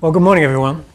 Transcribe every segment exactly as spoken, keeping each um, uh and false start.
Well, good morning, everyone.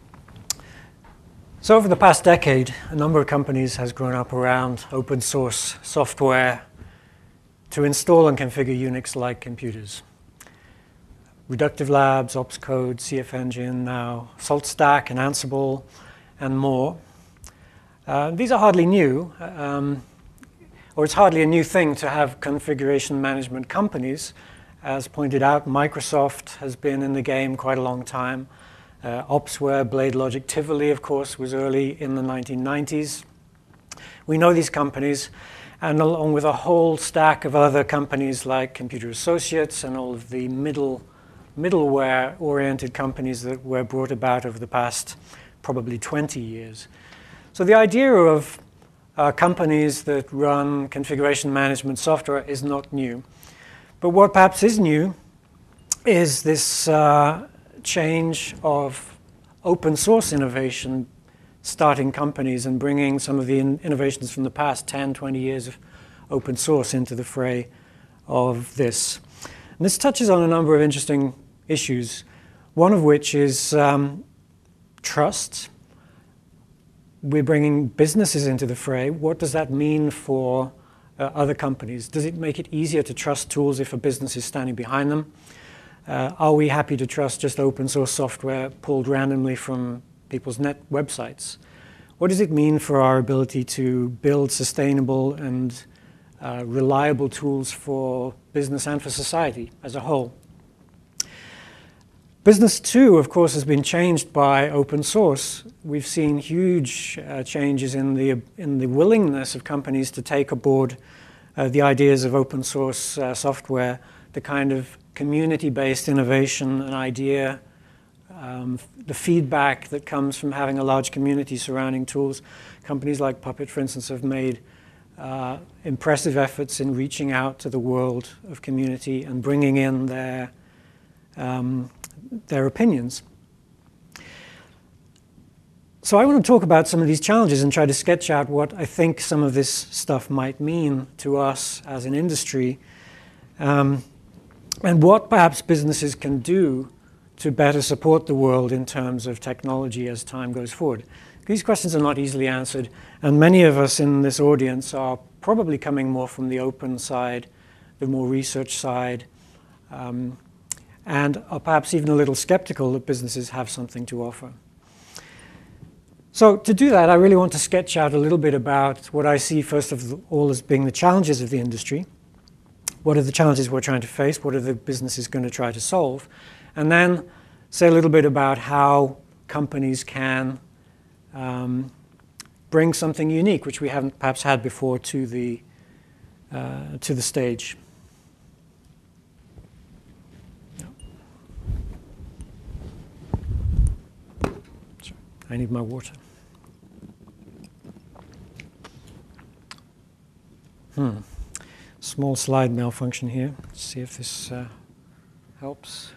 So over the past decade, a number of companies has grown up around open source software to install and configure Unix-like computers. Reductive Labs, Opscode, CFEngine, now SaltStack and Ansible, and more. Uh, these are hardly new, um, or it's hardly a new thing to have configuration management companies. As pointed out, Microsoft has been in the game quite a long time. Uh, Opsware, BladeLogic, Tivoli, of course, was early in the nineteen nineties. We know these companies, and along with a whole stack of other companies like Computer Associates and all of the middle, middleware-oriented companies that were brought about over the past probably twenty years. So the idea of uh, companies that run configuration management software is not new. But what perhaps is new is this uh, change of open source innovation starting companies and bringing some of the in innovations from the past ten, twenty years of open source into the fray of this. And this touches on a number of interesting issues, one of which is um, trust. We're bringing businesses into the fray. What does that mean for uh, other companies? Does it make it easier to trust tools if a business is standing behind them? Uh, are we happy to trust just open source software pulled randomly from people's net websites? What does it mean for our ability to build sustainable and uh, reliable tools for business and for society as a whole? Business, too, of course, has been changed by open source. We've seen huge uh, changes in the, in the willingness of companies to take aboard uh, the ideas of open source uh, software, the kind of community-based innovation, an idea, um, the feedback that comes from having a large community surrounding tools. Companies like Puppet, for instance, have made uh, impressive efforts in reaching out to the world of community and bringing in their um, their opinions. So I want to talk about some of these challenges and try to sketch out what I think some of this stuff might mean to us as an industry, um, and what perhaps businesses can do to better support the world in terms of technology as time goes forward. These questions are not easily answered, and many of us in this audience are probably coming more from the open side, the more research side, um, and are perhaps even a little skeptical that businesses have something to offer. So to do that, I really want to sketch out a little bit about what I see first of all as being the challenges of the industry. What are the challenges we're trying to face? What are the businesses going to try to solve? And then say a little bit about how companies can um, bring something unique, which we haven't perhaps had before, to the, uh, to the stage. I need my water. Hmm. Small slide malfunction here. Let's see if this uh, helps.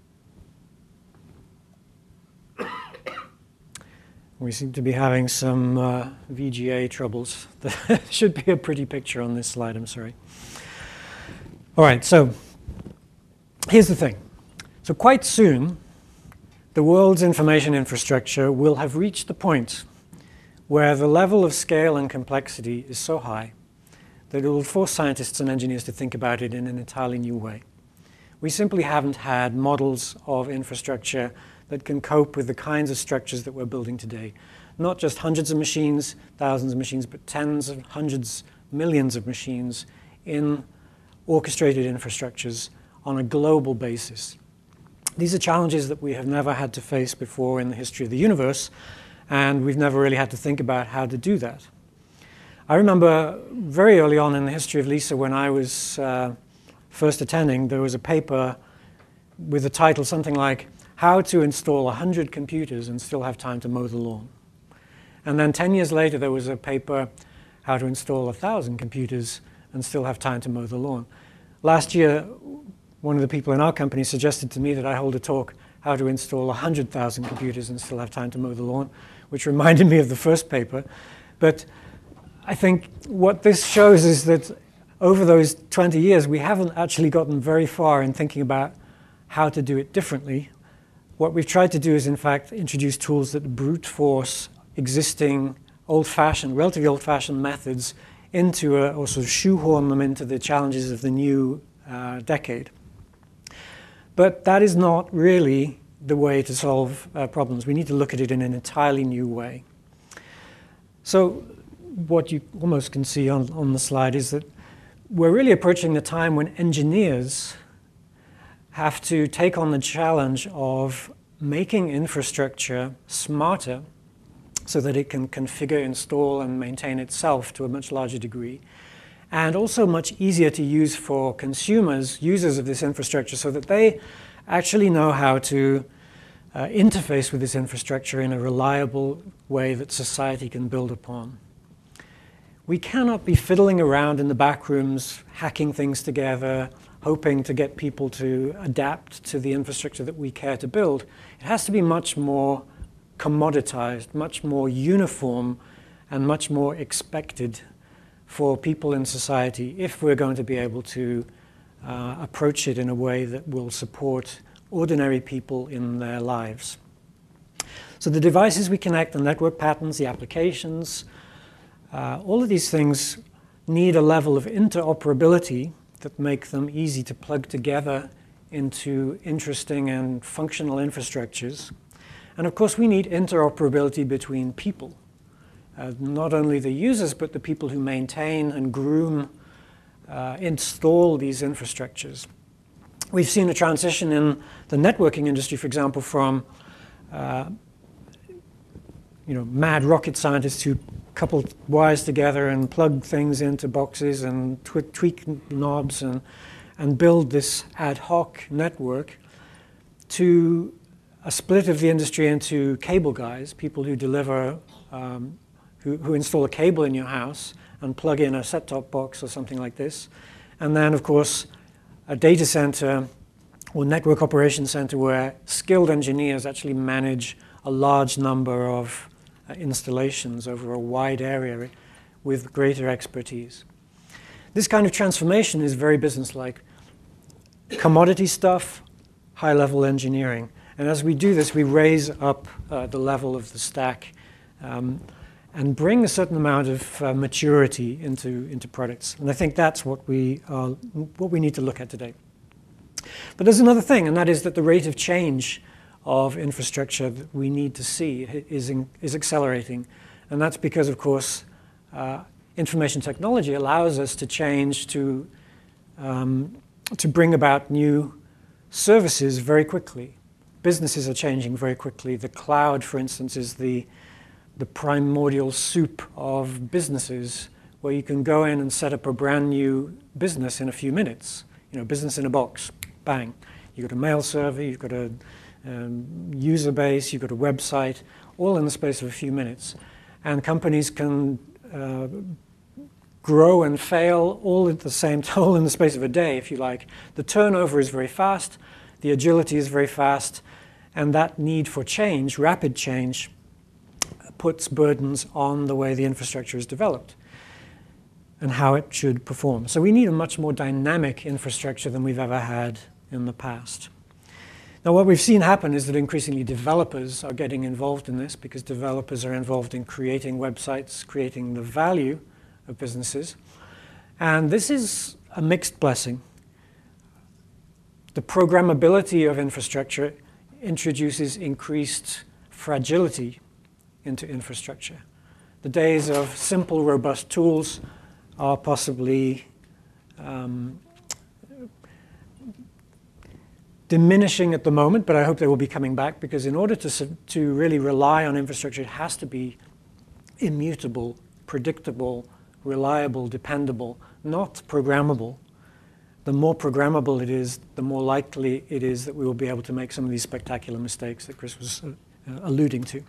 We seem to be having some uh, V G A troubles. There should be a pretty picture on this slide, I'm sorry. All right, so here's the thing. So quite soon, the world's information infrastructure will have reached the point where the level of scale and complexity is so high that it will force scientists and engineers to think about it in an entirely new way. We simply haven't had models of infrastructure that can cope with the kinds of structures that we're building today. Not just hundreds of machines, thousands of machines, but tens of hundreds, millions of machines in orchestrated infrastructures on a global basis. These are challenges that we have never had to face before in the history of the universe, and we've never really had to think about how to do that. I remember very early on in the history of LISA, when I was uh, first attending, there was a paper with a title something like, How to Install one hundred Computers and Still Have Time to Mow the Lawn. And then ten years later, there was a paper, How to Install one thousand Computers and Still Have Time to Mow the Lawn. Last year, one of the people in our company suggested to me that I hold a talk, How to Install one hundred thousand Computers and Still Have Time to Mow the Lawn, which reminded me of the first paper. But I think what this shows is that over those twenty years, we haven't actually gotten very far in thinking about how to do it differently, what we've tried to do is, in fact, introduce tools that brute force existing old-fashioned, relatively old-fashioned methods into a, or sort of shoehorn them into the challenges of the new uh, decade. But that is not really the way to solve uh, problems. We need to look at it in an entirely new way. So what you almost can see on, on the slide is that we're really approaching the time when engineers have to take on the challenge of making infrastructure smarter so that it can configure, install, and maintain itself to a much larger degree, and also much easier to use for consumers, users of this infrastructure, so that they actually know how to uh, interface with this infrastructure in a reliable way that society can build upon. We cannot be fiddling around in the back rooms, hacking things together, hoping to get people to adapt to the infrastructure that we care to build. It has to be much more commoditized, much more uniform, and much more expected for people in society if we're going to be able to uh, approach it in a way that will support ordinary people in their lives. So the devices we connect, the network patterns, the applications, uh, all of these things need a level of interoperability that make them easy to plug together into interesting and functional infrastructures. And of course, we need interoperability between people, uh, not only the users, but the people who maintain and groom, uh, install these infrastructures. We've seen a transition in the networking industry, for example, from uh, you know, mad rocket scientists who couple wires together and plug things into boxes and tw- tweak knobs and, and build this ad hoc network, to a split of the industry into cable guys, people who deliver, um, who, who install a cable in your house and plug in a set-top box or something like this. And then, of course, a data center or network operations center where skilled engineers actually manage a large number of uh, installations over a wide area with greater expertise. This kind of transformation is very businesslike. Commodity stuff, high-level engineering. And as we do this, we raise up uh, the level of the stack um, and bring a certain amount of uh, maturity into, into products. And I think that's what we, uh, what we need to look at today. But there's another thing, and that is that the rate of change of infrastructure that we need to see is, in, is accelerating. And that's because, of course, uh, information technology allows us to change, to, um, to bring about new services very quickly. Businesses are changing very quickly. The cloud, for instance, is the, the primordial soup of businesses, where you can go in and set up a brand new business in a few minutes. You know, business in a box, bang. You've got a mail server, you've got a um, user base, you've got a website, all in the space of a few minutes. And companies can uh, grow and fail all at the same time, all in the space of a day, if you like. The turnover is very fast, the agility is very fast, and that need for change, rapid change, puts burdens on the way the infrastructure is developed and how it should perform. So we need a much more dynamic infrastructure than we've ever had in the past. Now, what we've seen happen is that increasingly developers are getting involved in this, because developers are involved in creating websites, creating the value of businesses. And this is a mixed blessing. The programmability of infrastructure introduces increased fragility into infrastructure. The days of simple, robust tools are possibly um, diminishing at the moment, but I hope they will be coming back, because in order to, to really rely on infrastructure, it has to be immutable, predictable, reliable, dependable, not programmable. The more programmable it is, the more likely it is that we will be able to make some of these spectacular mistakes that Chris was uh, alluding to.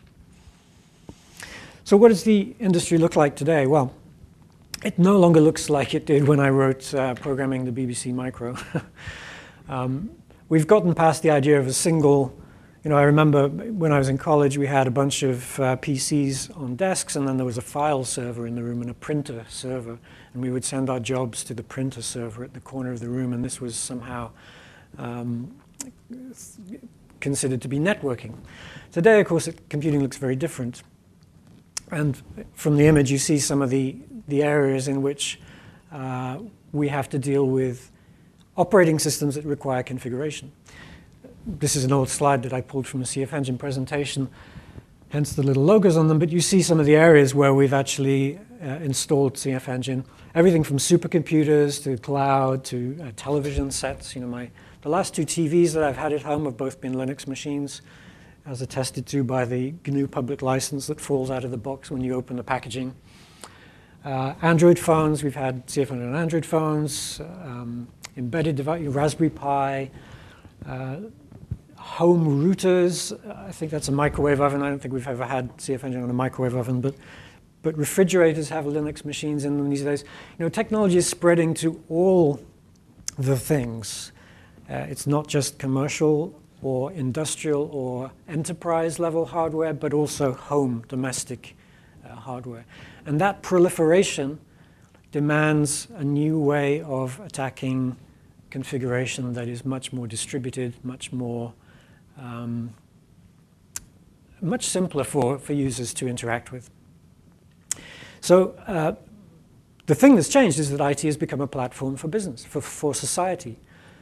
So what does the industry look like today? Well, it no longer looks like it did when I wrote uh, Programming the B B C Micro. um, we've gotten past the idea of a single, you know, I remember when I was in college, we had a bunch of uh, P Cs on desks, and then there was a file server in the room and a printer server, and we would send our jobs to the printer server at the corner of the room, and this was somehow um, considered to be networking. Today, of course, it, computing looks very different. And from the image, you see some of the, the areas in which uh, we have to deal with operating systems that require configuration. This is an old slide that I pulled from a C F Engine presentation, hence the little logos on them, but you see some of the areas where we've actually uh, installed C F Engine. Everything from supercomputers to cloud to uh, television sets. You know, my, the last two T Vs that I've had at home have both been Linux machines, as attested to by the G N U public license that falls out of the box when you open the packaging. Uh, Android phones, we've had C F Engine on Android phones, um, embedded device, Raspberry Pi, uh, home routers. I think that's a microwave oven. I don't think we've ever had C F Engine on a microwave oven, but, but refrigerators have Linux machines in them these days. You know, technology is spreading to all the things. Uh, it's not just commercial or industrial or enterprise level hardware, but also home, domestic uh, hardware. And that proliferation demands a new way of attacking configuration that is much more distributed, much more, um, much simpler for, for users to interact with. So uh, the thing that's changed is that I T has become a platform for business, for, for society.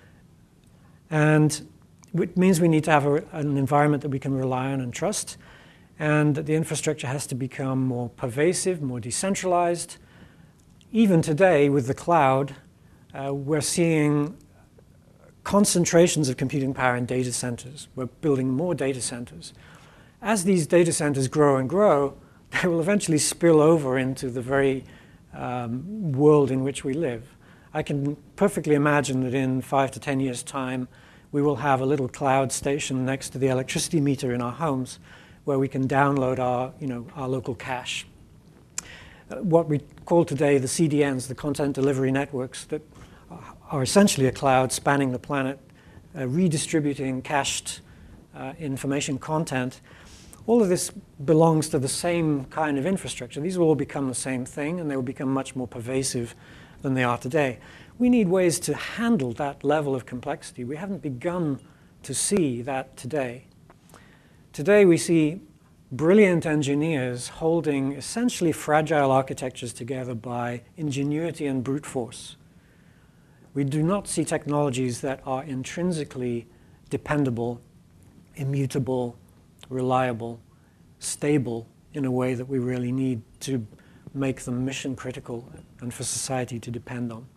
And it means we need to have a, an environment that we can rely on and trust, and that the infrastructure has to become more pervasive, more decentralized. Even today, with the cloud, uh, we're seeing concentrations of computing power in data centers. We're building more data centers. As these data centers grow and grow, they will eventually spill over into the very um, world in which we live. I can perfectly imagine that in five to ten years' time, we will have a little cloud station next to the electricity meter in our homes where we can download our, you know, our local cache. Uh, what we call today the C D Ns, the content delivery networks, that are essentially a cloud spanning the planet, uh, redistributing cached uh, information content. All of this belongs to the same kind of infrastructure. These will all become the same thing, and they will become much more pervasive than they are today. We need ways to handle that level of complexity. We haven't begun to see that today. Today we see brilliant engineers holding essentially fragile architectures together by ingenuity and brute force. We do not see technologies that are intrinsically dependable, immutable, reliable, stable in a way that we really need to make them mission critical and for society to depend on.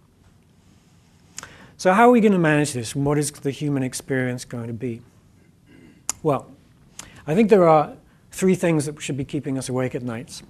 So how are we going to manage this, and what is the human experience going to be? Well, I think there are three things that should be keeping us awake at nights.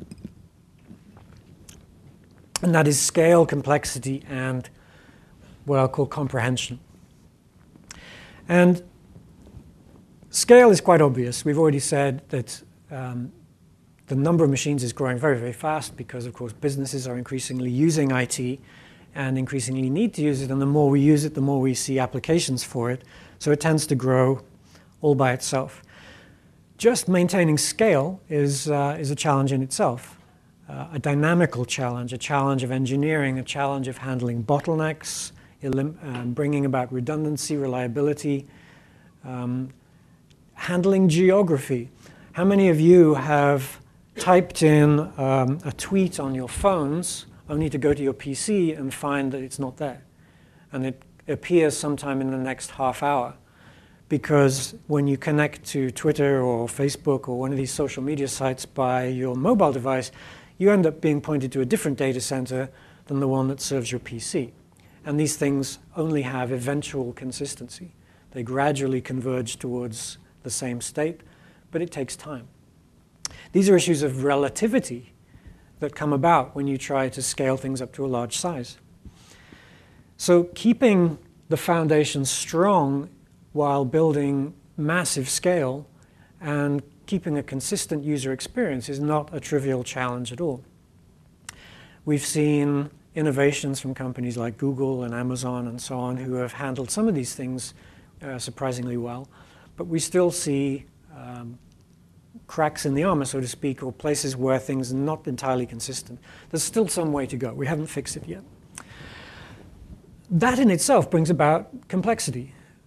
And that is scale, complexity, and what I'll call comprehension. And scale is quite obvious. We've already said that um, the number of machines is growing very, very fast because, of course, businesses are increasingly using I T and increasingly need to use it. And the more we use it, the more we see applications for it. So it tends to grow all by itself. Just maintaining scale is, uh, is a challenge in itself, uh, a dynamical challenge, a challenge of engineering, a challenge of handling bottlenecks, elim- um, bringing about redundancy, reliability, um, handling geography. How many of you have typed in um, a tweet on your phones only to go to your P C and find that it's not there? And it appears sometime in the next half hour. Because when you connect to Twitter or Facebook or one of these social media sites by your mobile device, you end up being pointed to a different data center than the one that serves your P C. And these things only have eventual consistency. They gradually converge towards the same state, but it takes time. These are issues of relativity that come about when you try to scale things up to a large size. So keeping the foundation strong while building massive scale and keeping a consistent user experience is not a trivial challenge at all. We've seen innovations from companies like Google and Amazon and so on who have handled some of these things uh, surprisingly well, but we still see um, cracks in the armor, so to speak, or places where things are not entirely consistent. There's still some way to go. We haven't fixed it yet. That in itself brings about complexity.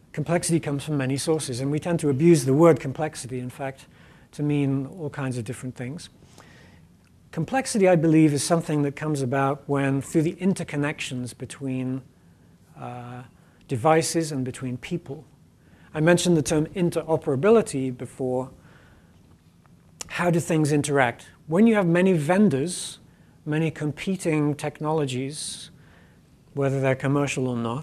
complexity comes from many sources, and we tend to abuse the word complexity, in fact, to mean all kinds of different things. Complexity, I believe, is something that comes about when, through the interconnections between uh, devices and between people. I mentioned the term interoperability before. How do things interact? When you have many vendors, many competing technologies, whether they're commercial or not,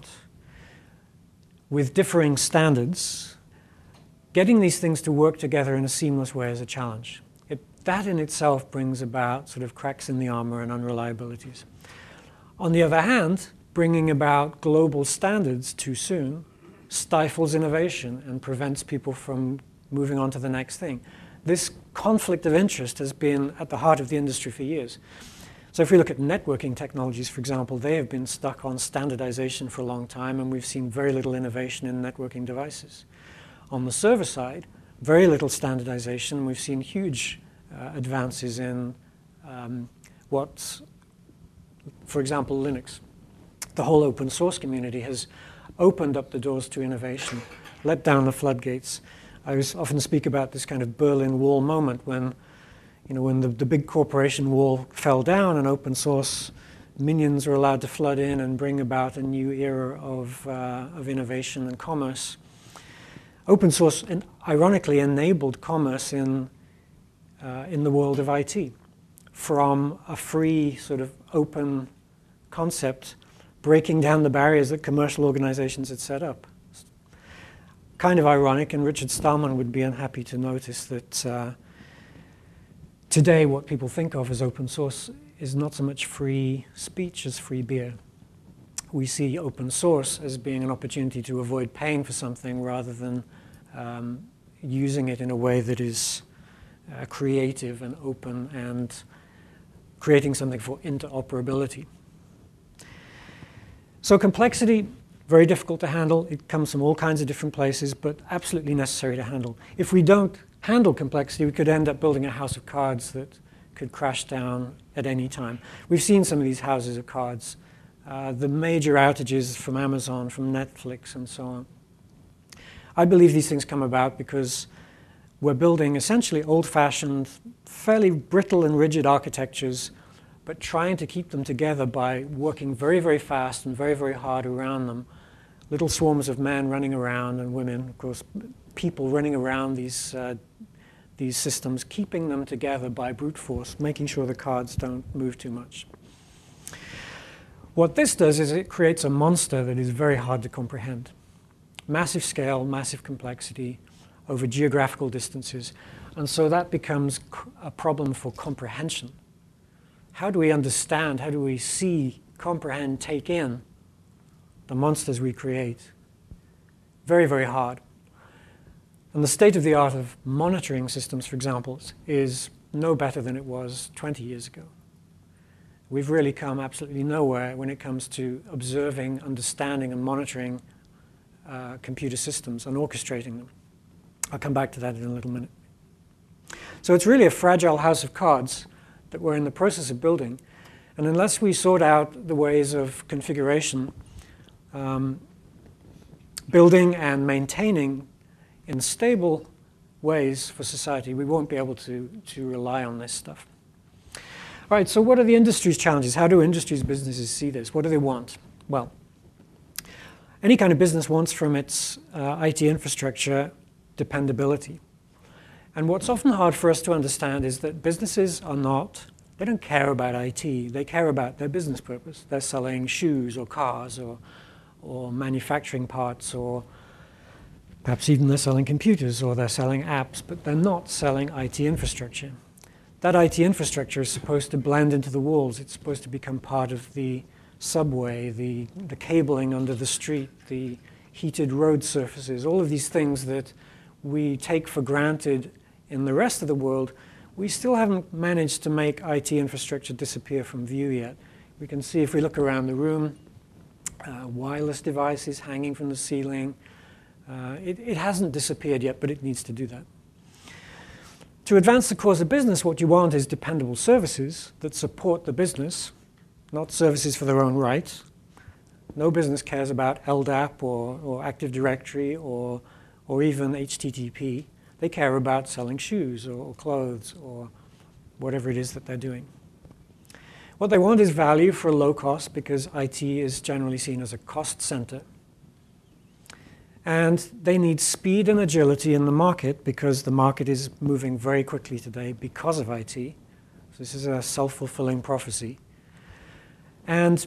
with differing standards, getting these things to work together in a seamless way is a challenge. It, that in itself brings about sort of cracks in the armor and unreliabilities. On the other hand, bringing about global standards too soon stifles innovation and prevents people from moving on to the next thing. This conflict of interest has been at the heart of the industry for years. So if we look at networking technologies, for example, they have been stuck on standardization for a long time, and we've seen very little innovation in networking devices. On the server side, very little standardization. We've seen huge uh, advances in um, what, for example, Linux. The whole open source community has opened up the doors to innovation, let down the floodgates. I was often speak about this kind of Berlin Wall moment when, you know, when the, the big corporation wall fell down and open source minions were allowed to flood in and bring about a new era of, uh, of innovation and commerce. Open source, and ironically, enabled commerce in, uh, in the world of I T from a free sort of open concept, breaking down the barriers that commercial organizations had set up. Kind of ironic, and Richard Stallman would be unhappy to notice that uh, today what people think of as open source is not so much free speech as free beer. We see open source as being an opportunity to avoid paying for something rather than um, using it in a way that is uh, creative and open and creating something for interoperability. So complexity, very difficult to handle. It comes from all kinds of different places, but absolutely necessary to handle. If we don't handle complexity, we could end up building a house of cards that could crash down at any time. We've seen some of these houses of cards. Uh, the major outages from Amazon, from Netflix, and so on. I believe these things come about because we're building essentially old-fashioned, fairly brittle and rigid architectures, but trying to keep them together by working very, very fast and very, very hard around them. Little swarms of men running around, and women, of course, people running around these, uh, these systems, keeping them together by brute force, making sure the cards don't move too much. What this does is it creates a monster that is very hard to comprehend. Massive scale, massive complexity over geographical distances. And so that becomes a problem for comprehension. How do we understand, how do we see, comprehend, take in the monsters we create? Very, very hard. And the state of the art of monitoring systems, for example, is no better than it was twenty years ago. We've really come absolutely nowhere when it comes to observing, understanding, and monitoring uh, computer systems and orchestrating them. I'll come back to that in a little minute. So it's really a fragile house of cards that we're in the process of building. And unless we sort out the ways of configuration, um, building and maintaining in stable ways for society, we won't be able to, to rely on this stuff. All right, so what are the industry's challenges? How do industry's businesses see this? What do they want? Well, any kind of business wants from its uh, I T infrastructure dependability. And what's often hard for us to understand is that businesses are not, they don't care about I T. They care about their business purpose. They're selling shoes or cars or, or manufacturing parts, or perhaps even they're selling computers or they're selling apps, but they're not selling I T infrastructure. That I T infrastructure is supposed to blend into the walls. It's supposed to become part of the subway, the, the cabling under the street, the heated road surfaces, all of these things that we take for granted in the rest of the world. We still haven't managed to make I T infrastructure disappear from view yet. We can see if we look around the room, uh, wireless devices hanging from the ceiling. Uh, it, it hasn't disappeared yet, but it needs to do that. To advance the cause of business, what you want is dependable services that support the business, not services for their own right, No business cares about L D A P or, or Active Directory or, or even H T T P. They care about selling shoes or, or clothes or whatever it is that they're doing. What they want is value for a low cost, because I T is generally seen as a cost center. And they need speed and agility in the market, because the market is moving very quickly today because of I T. So this is a self-fulfilling prophecy. And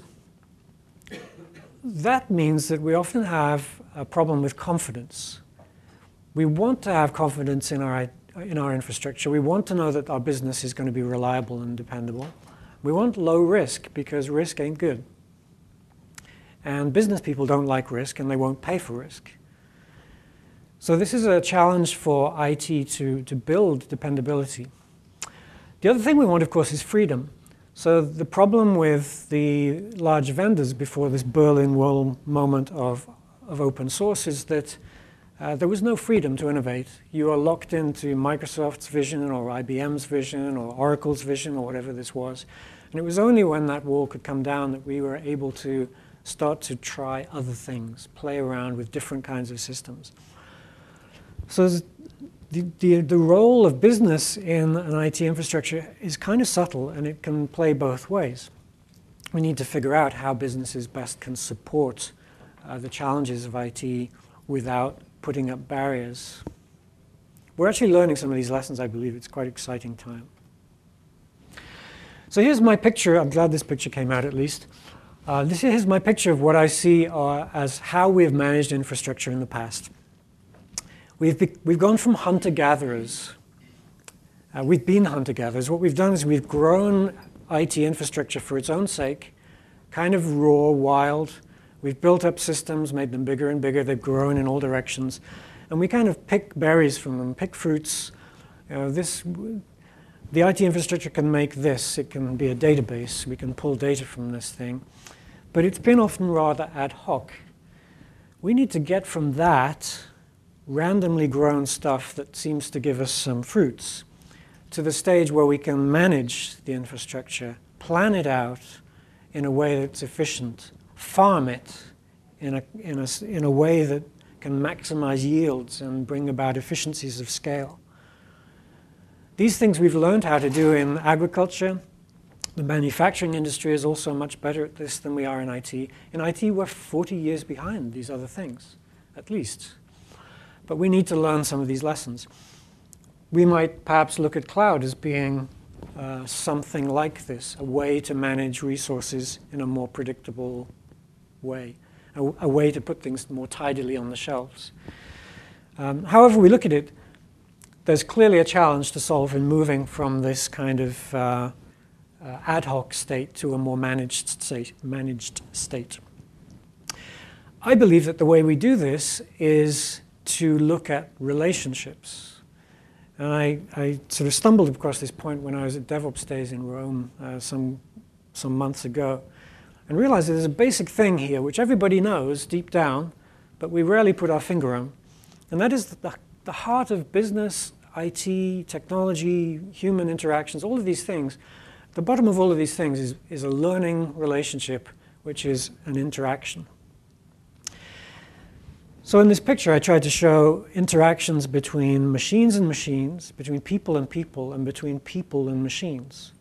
that means that we often have a problem with confidence. We want to have confidence in our, in our infrastructure. We want to know that our business is going to be reliable and dependable. We want low risk, because risk ain't good. And business people don't like risk, and they won't pay for risk. So this is a challenge for I T to, to build dependability. The other thing we want, of course, is freedom. So the problem with the large vendors before this Berlin Wall moment of, of open source is that uh, there was no freedom to innovate. You are locked into Microsoft's vision or I B M's vision or Oracle's vision or whatever this was. And it was only when that wall could come down that we were able to start to try other things, play around with different kinds of systems. So the, the, the role of business in an I T infrastructure is kind of subtle, and it can play both ways. We need to figure out how businesses best can support uh, the challenges of I T without putting up barriers. We're actually learning some of these lessons, I believe. It's quite an exciting time. So here's my picture. I'm glad this picture came out at least. Uh, this is my picture of what I see uh, as how we've managed infrastructure in the past. We've, be, we've gone from hunter-gatherers. Uh, we've been hunter-gatherers. What we've done is we've grown I T infrastructure for its own sake, kind of raw, wild. We've built up systems, made them bigger and bigger. They've grown in all directions. And we kind of pick berries from them, pick fruits. You know, this, the I T infrastructure can make this. It can be a database. We can pull data from this thing. But it's been often rather ad hoc. We need to get from that randomly grown stuff that seems to give us some fruits to the stage where we can manage the infrastructure, plan it out in a way that's efficient, farm it in a, in a, in a way that can maximize yields and bring about efficiencies of scale. These things we've learned how to do in agriculture. The manufacturing industry is also much better at this than we are in I T. In I T, we're forty years behind these other things, at least. But we need to learn some of these lessons. We might perhaps look at cloud as being uh, something like this, a way to manage resources in a more predictable way, a, a way to put things more tidily on the shelves. Um, however we look at it, there's clearly a challenge to solve in moving from this kind of uh, uh, ad hoc state to a more managed state. Managed state. I believe that the way we do this is to look at relationships. And I, I sort of stumbled across this point when I was at DevOps Days in Rome uh, some, some months ago, and realized that there's a basic thing here which everybody knows deep down, but we rarely put our finger on. And that is the, the heart of business, I T, technology, human interactions, all of these things. The bottom of all of these things is, is a learning relationship, which is an interaction. So in this picture, I tried to show interactions between machines and machines, between people and people, and between people and machines.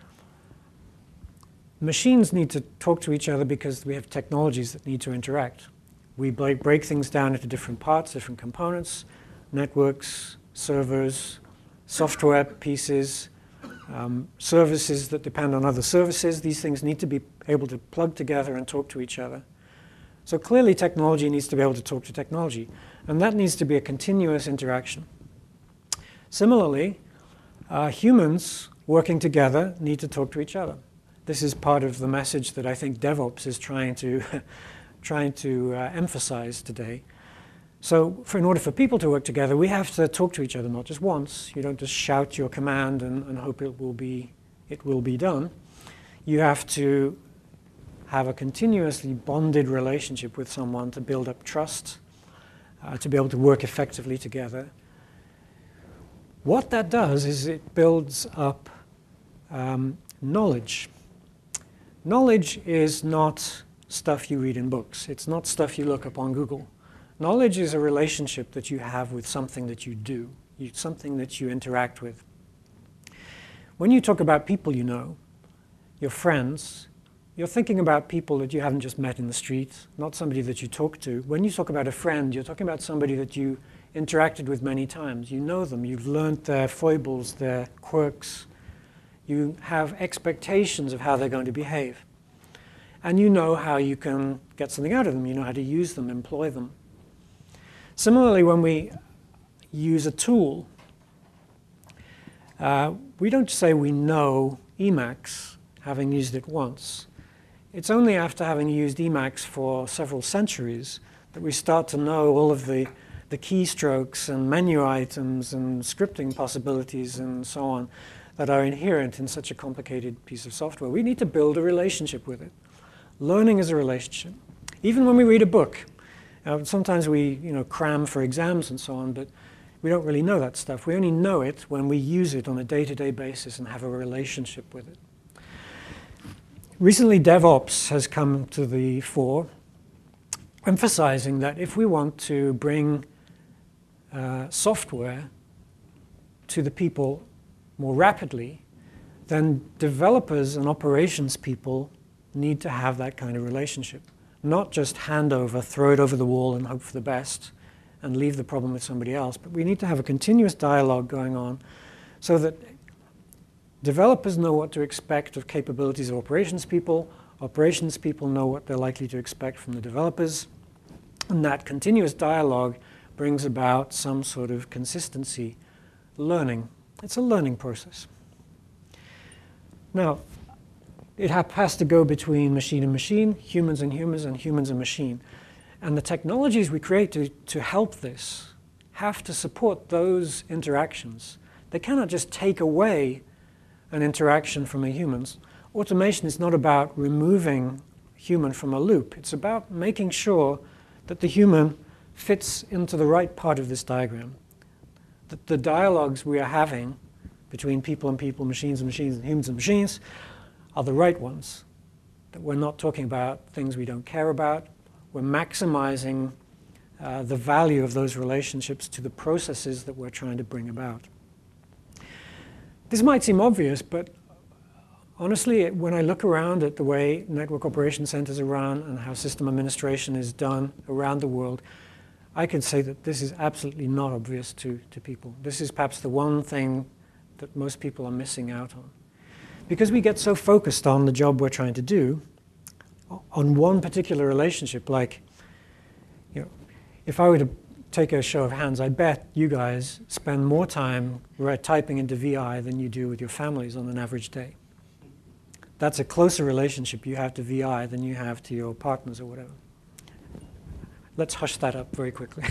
Machines need to talk to each other because we have technologies that need to interact. We break things down into different parts, different components, networks, servers, software pieces, um, services that depend on other services. These things need to be able to plug together and talk to each other. So clearly technology needs to be able to talk to technology, and that needs to be a continuous interaction. Similarly, uh, humans working together need to talk to each other. This is part of the message that I think DevOps is trying to, trying to uh, emphasize today. So for, in order for people to work together, we have to talk to each other, not just once. You don't just shout your command and, and hope it will be, it will be done. You have to have a continuously bonded relationship with someone to build up trust, uh, to be able to work effectively together. What that does is it builds up um, knowledge. Knowledge is not stuff you read in books. It's not stuff you look up on Google. Knowledge is a relationship that you have with something that you do, you, something that you interact with. When you talk about people you know, your friends, you're thinking about people that you haven't just met in the street, not somebody that you talk to. When you talk about a friend, you're talking about somebody that you interacted with many times. You know them, you've learned their foibles, their quirks. You have expectations of how they're going to behave. And you know how you can get something out of them. You know how to use them, employ them. Similarly, when we use a tool, uh, we don't say we know Emacs, having used it once. It's only after having used Emacs for several centuries that we start to know all of the, the keystrokes and menu items and scripting possibilities and so on that are inherent in such a complicated piece of software. We need to build a relationship with it. Learning is a relationship. Even when we read a book, uh, sometimes we you know, cram for exams and so on, but we don't really know that stuff. We only know it when we use it on a day-to-day basis and have a relationship with it. Recently, DevOps has come to the fore, emphasizing that if we want to bring uh, software to the people more rapidly, then developers and operations people need to have that kind of relationship. Not just hand over, throw it over the wall and hope for the best and leave the problem with somebody else, but we need to have a continuous dialogue going on so that developers know what to expect of capabilities of operations people, operations people know what they're likely to expect from the developers, and that continuous dialogue brings about some sort of consistency, learning. It's a learning process. Now, it has to go between machine and machine, humans and humans, and humans and machine. And the technologies we create to, to help this have to support those interactions. They cannot just take away an interaction from a human's. Automation is not about removing human from a loop. It's about making sure that the human fits into the right part of this diagram. That the dialogues we are having between people and people, machines and machines, and humans and machines are the right ones. That we're not talking about things we don't care about. We're maximizing uh, the value of those relationships to the processes that we're trying to bring about. This might seem obvious, but honestly, when I look around at the way network operation centers are run and how system administration is done around the world, I can say that this is absolutely not obvious to, to people. This is perhaps the one thing that most people are missing out on. Because we get so focused on the job we're trying to do, on one particular relationship, like, you know, if I were to take a show of hands, I bet you guys spend more time typing into V I than you do with your families on an average day. That's a closer relationship you have to V I than you have to your partners or whatever. Let's hush that up very quickly.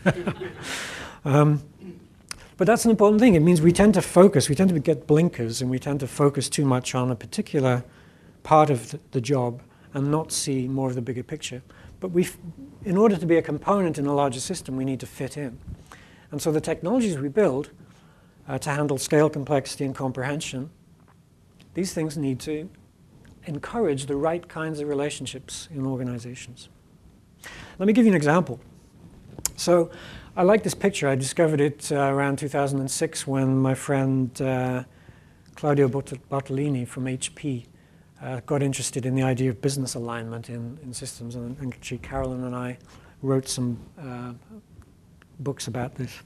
um, but that's an important thing. It means we tend to focus, we tend to get blinkers, and we tend to focus too much on a particular part of the, the job and not see more of the bigger picture. But we, in order to be a component in a larger system, we need to fit in. And so the technologies we build uh, to handle scale, complexity, and comprehension, these things need to encourage the right kinds of relationships in organizations. Let me give you an example. So I like this picture. I discovered it uh, around two thousand six when my friend uh, Claudio Bartolini from H P Uh, got interested in the idea of business alignment in, in systems, and, and actually Carolyn and I wrote some uh, books about this.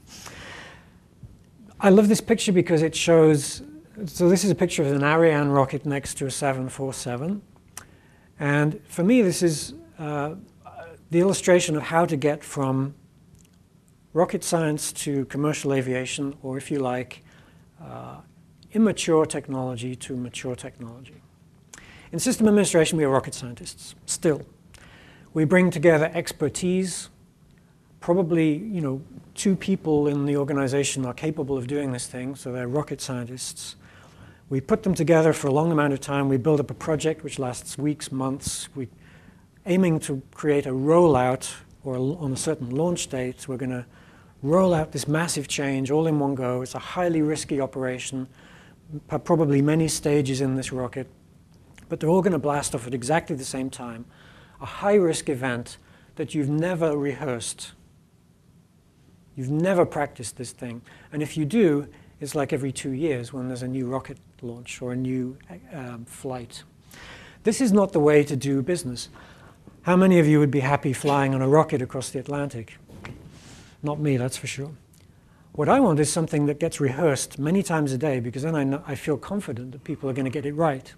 I love this picture because it shows, so this is a picture of an Ariane rocket next to a seven forty-seven, and for me this is uh, the illustration of how to get from rocket science to commercial aviation, or if you like, uh, immature technology to mature technology. In system administration, we are rocket scientists, still. We bring together expertise. Probably, you know, two people in the organization are capable of doing this thing, so they're rocket scientists. We put them together for a long amount of time. We build up a project which lasts weeks, months. We're aiming to create a rollout, or on a certain launch date, we're going to roll out this massive change all in one go. It's a highly risky operation, probably many stages in this rocket. But they're all going to blast off at exactly the same time. a high-risk event that you've never rehearsed. You've never practiced this thing. And if you do, it's like every two years when there's a new rocket launch or a new um, flight. This is not the way to do business. How many of you would be happy flying on a rocket across the Atlantic? Not me, that's for sure. What I want is something that gets rehearsed many times a day, because then I, know, I feel confident that people are going to get it right.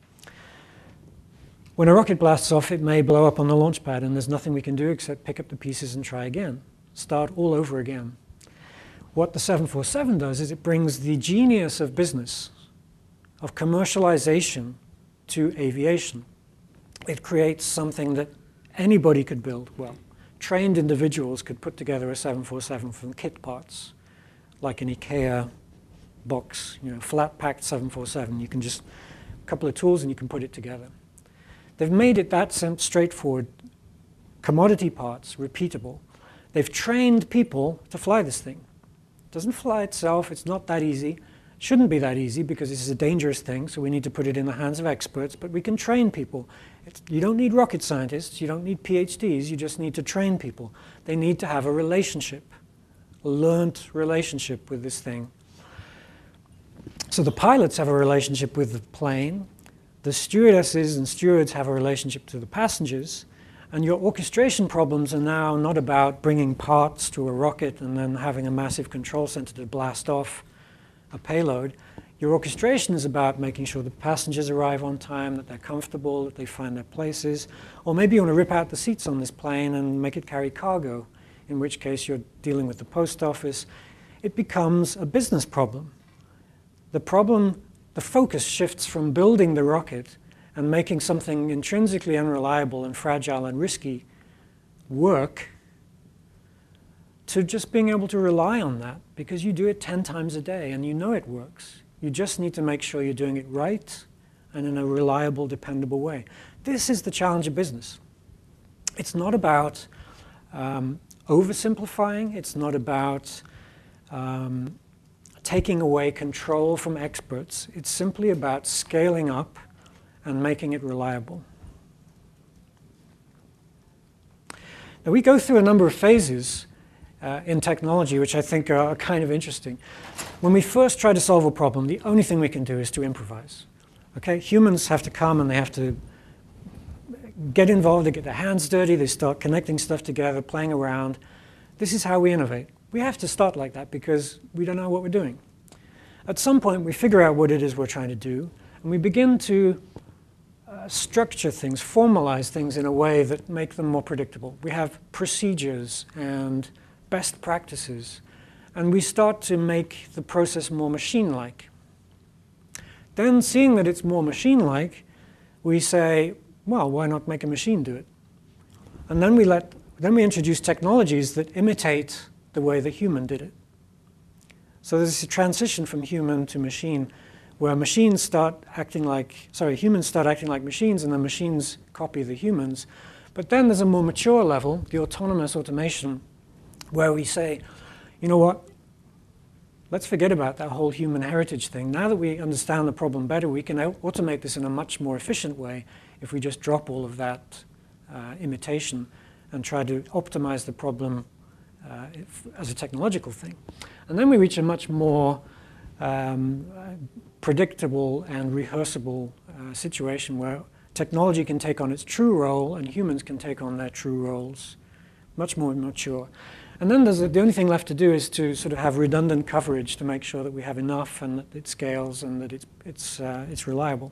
When a rocket blasts off, it may blow up on the launch pad, and there's nothing we can do except pick up the pieces and try again. Start all over again. What the seven forty-seven does is it brings the genius of business, of commercialization, to aviation. It creates something that anybody could build. Well, trained individuals could put together a seven forty-seven from kit parts, like an IKEA box, you know, flat-packed seven forty-seven. You can just, a couple of tools and you can put it together. They've made it that straightforward, commodity parts, repeatable. They've trained people to fly this thing. It doesn't fly itself, it's not that easy. It shouldn't be that easy because this is a dangerous thing, so we need to put it in the hands of experts, but we can train people. It's, you don't need rocket scientists, you don't need PhDs, you just need to train people. They need to have a relationship, a learned relationship with this thing. So the pilots have a relationship with the plane, the stewardesses and stewards have a relationship to the passengers, and your orchestration problems are now not about bringing parts to a rocket and then having a massive control center to blast off a payload. Your orchestration is about making sure the passengers arrive on time, that they're comfortable, that they find their places. Or maybe you want to rip out the seats on this plane and make it carry cargo, in which case you're dealing with the post office. It becomes a business problem. The problem, the focus shifts from building the rocket and making something intrinsically unreliable and fragile and risky work to just being able to rely on that, because you do it ten times a day and you know it works. You just need to make sure you're doing it right and in a reliable, dependable way. This is the challenge of business. It's not about um, oversimplifying. It's not about um, taking away control from experts. It's simply about scaling up and making it reliable. Now, we go through a number of phases uh, in technology, which I think are kind of interesting. When we first try to solve a problem, the only thing we can do is to improvise. Okay? Humans have to come and they have to get involved, they get their hands dirty, they start connecting stuff together, playing around. This is how we innovate. We have to start like that because we don't know what we're doing. At some point, we figure out what it is we're trying to do, and we begin to uh, structure things, formalize things in a way that make them more predictable. We have procedures and best practices, and we start to make the process more machine-like. Then, seeing that it's more machine-like, we say, well, why not make a machine do it? And then we let, then we introduce technologies that imitate the way the human did it. So there's a transition from human to machine, where machines start acting like, sorry, humans start acting like machines, and the machines copy the humans. But then there's a more mature level, the autonomous automation, where we say, you know what, let's forget about that whole human heritage thing. Now that we understand the problem better, we can automate this in a much more efficient way if we just drop all of that uh, imitation and try to optimize the problem uh, if, as a technological thing. And then we reach a much more um, predictable and rehearsable uh, situation where technology can take on its true role and humans can take on their true roles, much more mature. And then there's a, the only thing left to do is to sort of have redundant coverage to make sure that we have enough and that it scales and that it's, it's, uh, it's reliable.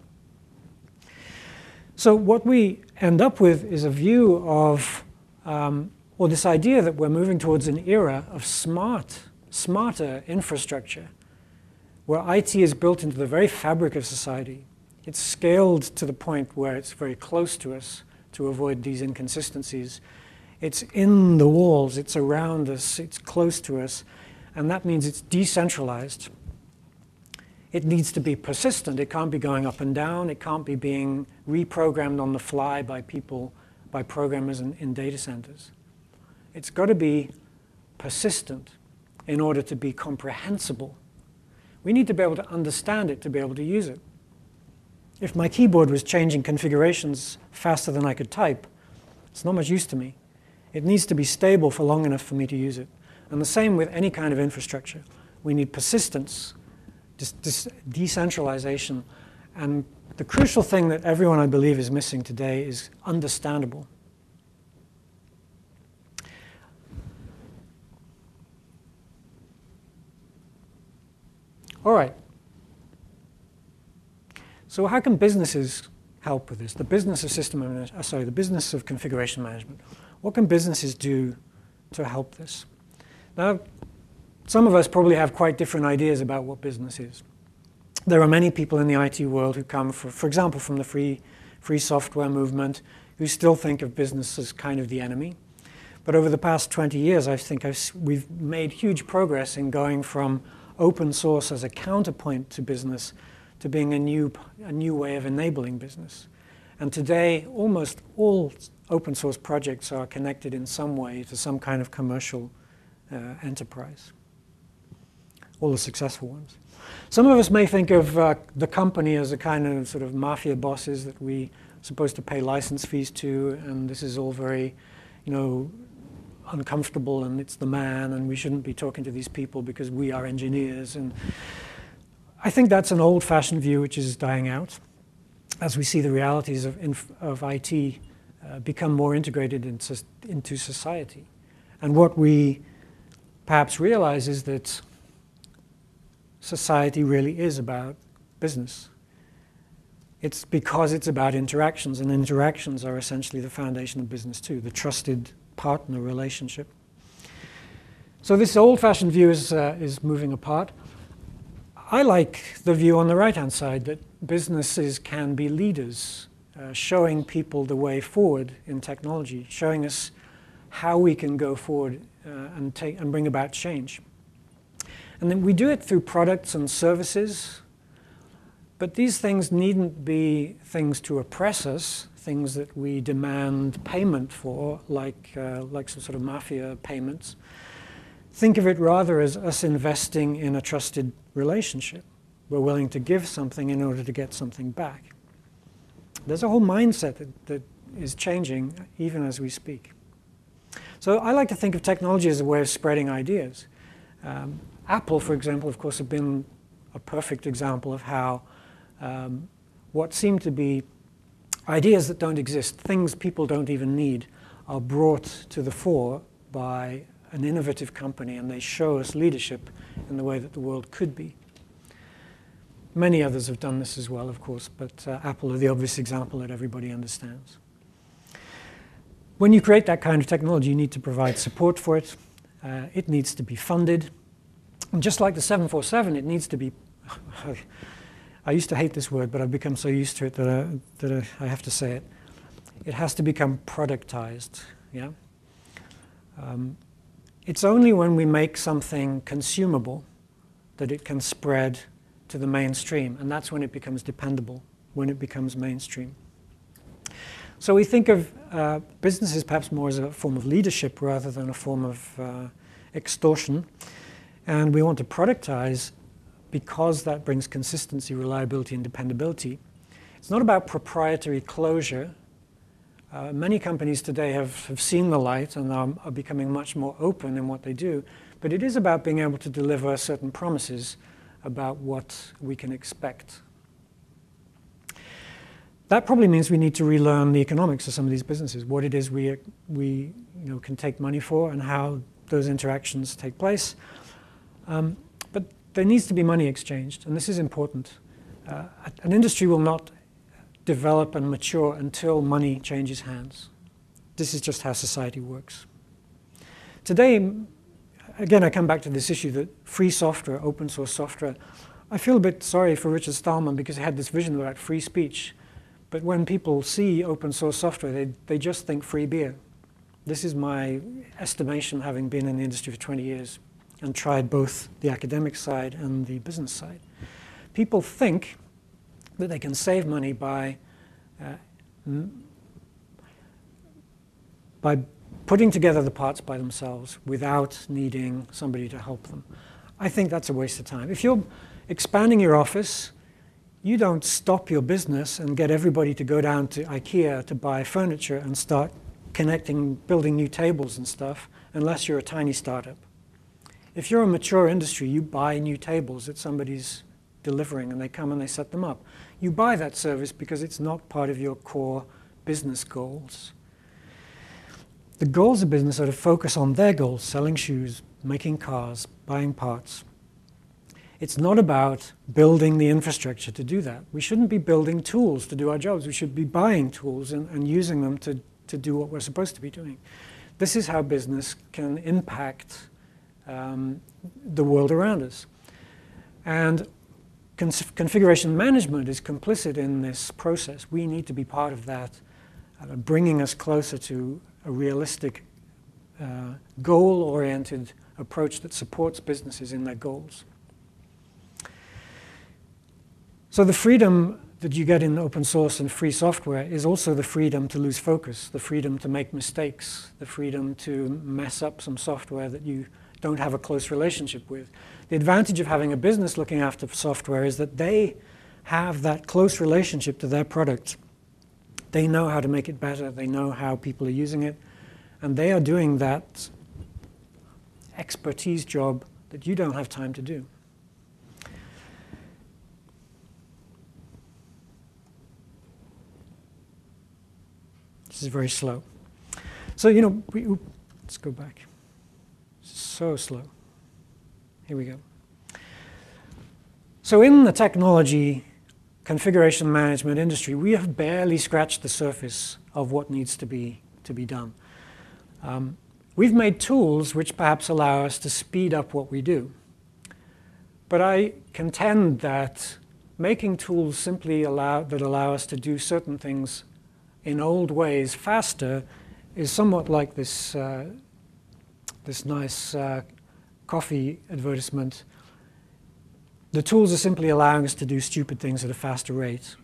So what we end up with is a view of, um, or this idea that we're moving towards an era of smart, smarter infrastructure, where I T is built into the very fabric of society. It's scaled to the point where it's very close to us to avoid these inconsistencies. It's in the walls, it's around us, it's close to us, and that means it's decentralized. It needs to be persistent. It can't be going up and down. It can't be being reprogrammed on the fly by people, by programmers in, in data centers. It's got to be persistent in order to be comprehensible. We need to be able to understand it to be able to use it. If my keyboard was changing configurations faster than I could type, It's not much use to me. It needs to be stable for long enough for me to use it. And the same with any kind of infrastructure. We need persistence, dis- dis- decentralization, and the crucial thing that everyone, I believe, is missing today is understandable. All right. So how can businesses help with this? The business of system, uh, sorry, the business of configuration management. What can businesses do to help this? Now, some of us probably have quite different ideas about what business is. There are many people in the I T world who come, for, for example, from the free, free software movement, who still think of business as kind of the enemy. But over the past twenty years, I think I've, we've made huge progress in going from open source as a counterpoint to business to being a new, a new way of enabling business. And today, almost all open source projects are connected in some way to some kind of commercial uh, enterprise. All the successful ones. Some of us may think of uh, the company as a kind of sort of mafia bosses that we are supposed to pay license fees to, and this is all very, you know, uncomfortable, and it's the man, and we shouldn't be talking to these people because we are engineers. And I think that's an old-fashioned view which is dying out as we see the realities of, inf- of I T uh, become more integrated into, into society. And what we perhaps realize is that society really is about business. It's because it's about interactions, and interactions are essentially the foundation of business too, the trusted partner relationship. So this old-fashioned view is, uh, is moving apart. I like the view on the right-hand side that businesses can be leaders, uh, showing people the way forward in technology, showing us how we can go forward uh, and, take, and bring about change. And then we do it through products and services, but these things needn't be things to oppress us, things that we demand payment for, like, uh, like some sort of mafia payments. Think of it rather as us investing in a trusted relationship. We're willing to give something in order to get something back. There's a whole mindset that, that is changing even as we speak. So I like to think of technology as a way of spreading ideas. Um, Apple, for example, of course, have been a perfect example of how um, what seem to be ideas that don't exist, things people don't even need, are brought to the fore by an innovative company, and they show us leadership in the way that the world could be. Many others have done this as well, of course, but uh, Apple are the obvious example that everybody understands. When you create that kind of technology, you need to provide support for it. Uh, it needs to be funded. And just like the seven forty-seven, it needs to be... I used to hate this word, but I've become so used to it that, I, that I have to say it. It has to become productized. Yeah? Um, it's only when we make something consumable that it can spread to the mainstream, and that's when it becomes dependable, when it becomes mainstream. So we think of uh, businesses perhaps more as a form of leadership rather than a form of uh, extortion, and we want to productize because that brings consistency, reliability, and dependability. It's not about proprietary closure. Uh, many companies today have, have seen the light and are, are becoming much more open in what they do, but it is about being able to deliver certain promises about what we can expect. That probably means we need to relearn the economics of some of these businesses, what it is we, we you know, can take money for and how those interactions take place. Um, but there needs to be money exchanged, and this is important. Uh, an industry will not develop and mature until money changes hands. This is just how society works. Today, again, I come back to this issue that free software, open source software, I feel a bit sorry for Richard Stallman because he had this vision about free speech. But when people see open source software, they, they just think free beer. This is my estimation, having been in the industry for twenty years and tried both the academic side and the business side. People think that they can save money by, uh, m- by putting together the parts by themselves without needing somebody to help them. I think that's a waste of time. If you're expanding your office, you don't stop your business and get everybody to go down to IKEA to buy furniture and start connecting, building new tables and stuff, unless you're a tiny startup. If you're a mature industry, you buy new tables that somebody's delivering, and they come and they set them up. You buy that service because it's not part of your core business goals. The goals of business are to focus on their goals: selling shoes, making cars, buying parts. It's not about building the infrastructure to do that. We shouldn't be building tools to do our jobs. We should be buying tools and, and using them to, to do what we're supposed to be doing. This is how business can impact um, the world around us. And conf- configuration management is complicit in this process. We need to be part of that, uh, bringing us closer to a realistic, uh, goal-oriented approach that supports businesses in their goals. So the freedom that you get in open source and free software is also the freedom to lose focus, the freedom to make mistakes, the freedom to mess up some software that you don't have a close relationship with. The advantage of having a business looking after software is that they have that close relationship to their product. They know how to make it better, they know how people are using it, and they are doing that expertise job that you don't have time to do. This is very slow. So, you know, we, oops, let's go back. So slow. Here we go. So in the technology configuration management industry, we have barely scratched the surface of what needs to be, to be done. Um, we've made tools which perhaps allow us to speed up what we do. But I contend that making tools simply allow, that allow us to do certain things in old ways faster is somewhat like this, uh, this nice uh, coffee advertisement. The tools are simply allowing us to do stupid things at a faster rate.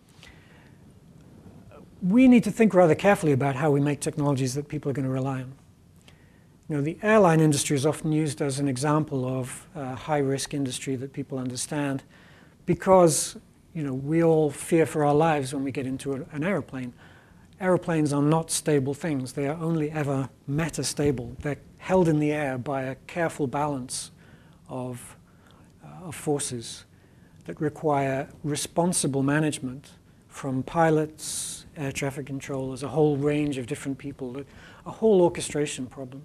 We need to think rather carefully about how we make technologies that people are going to rely on. You know, the airline industry is often used as an example of a high-risk industry that people understand because, you know, we all fear for our lives when we get into a, an airplane. Aeroplanes are not stable things. They are only ever metastable. They're held in the air by a careful balance of, uh, of forces that require responsible management from pilots, air traffic controllers, a whole range of different people, a whole orchestration problem.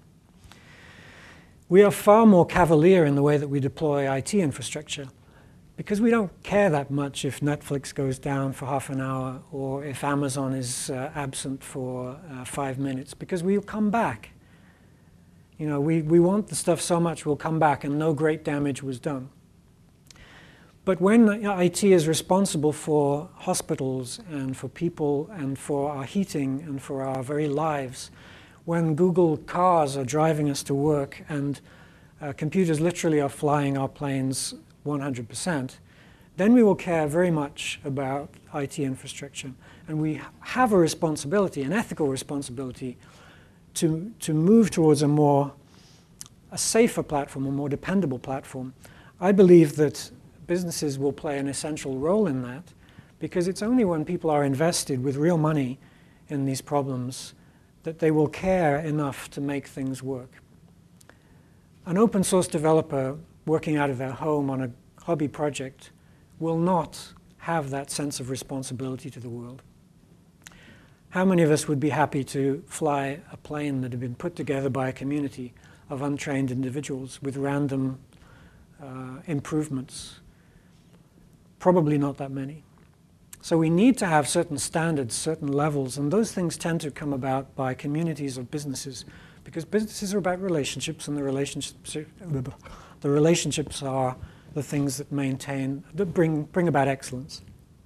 We are far more cavalier in the way that we deploy I T infrastructure, because we don't care that much if Netflix goes down for half an hour or if Amazon is uh, absent for uh, five minutes, because we'll come back. You know, we, we want the stuff so much we'll come back and no great damage was done. But when I T is responsible for hospitals and for people and for our heating and for our very lives, when Google cars are driving us to work and uh, computers literally are flying our planes one hundred percent, then we will care very much about I T infrastructure. And we have a responsibility, an ethical responsibility, to, to move towards a more, a safer platform, a more dependable platform. I believe that businesses will play an essential role in that, because it's only when people are invested with real money in these problems that they will care enough to make things work. An open source developer working out of their home on a hobby project will not have that sense of responsibility to the world. How many of us would be happy to fly a plane that had been put together by a community of untrained individuals with random uh, improvements? Probably not that many. So we need to have certain standards, certain levels, and those things tend to come about by communities of businesses, because businesses are about relationships, and the relationships, the relationships are the things that maintain, that bring, bring about excellence.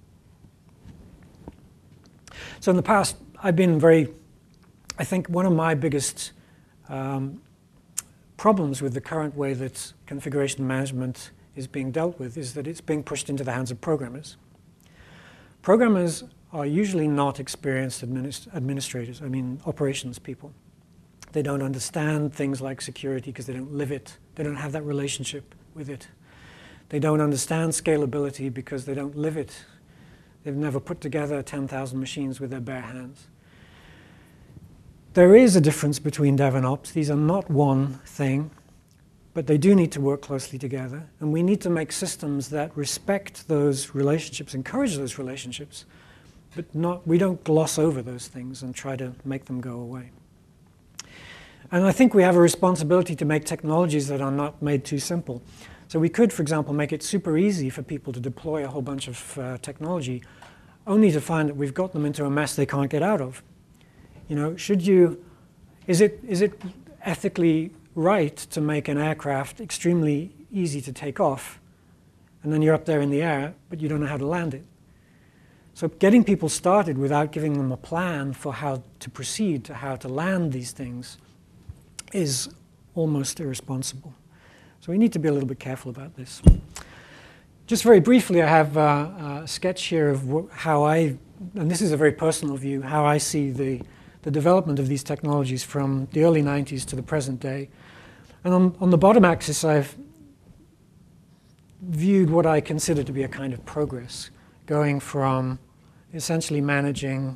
So in the past, I've been very, I think one of my biggest um, problems with the current way that configuration management is being dealt with is that it's being pushed into the hands of programmers. Programmers are usually not experienced administ- administrators, I mean operations people. They don't understand things like security because they don't live it. They don't have that relationship with it. They don't understand scalability because they don't live it. They've never put together ten thousand machines with their bare hands. there is a difference between dev and ops. These are not one thing, but they do need to work closely together. And we need to make systems that respect those relationships, encourage those relationships, but not, we don't gloss over those things and try to make them go away. And I think we have a responsibility to make technologies that are not made too simple. So we could, for example, make it super easy for people to deploy a whole bunch of uh, technology, only to find that we've got them into a mess they can't get out of. You know, should you, is it, is it ethically right to make an aircraft extremely easy to take off, and then you're up there in the air, but you don't know how to land it? So getting people started without giving them a plan for how to proceed to how to land these things is almost irresponsible. So we need to be a little bit careful about this. Just very briefly, I have uh, a sketch here of how I, and this is a very personal view, how I see the, the development of these technologies from the early nineties to the present day. And on, on the bottom axis, I've viewed what I consider to be a kind of progress, going from essentially managing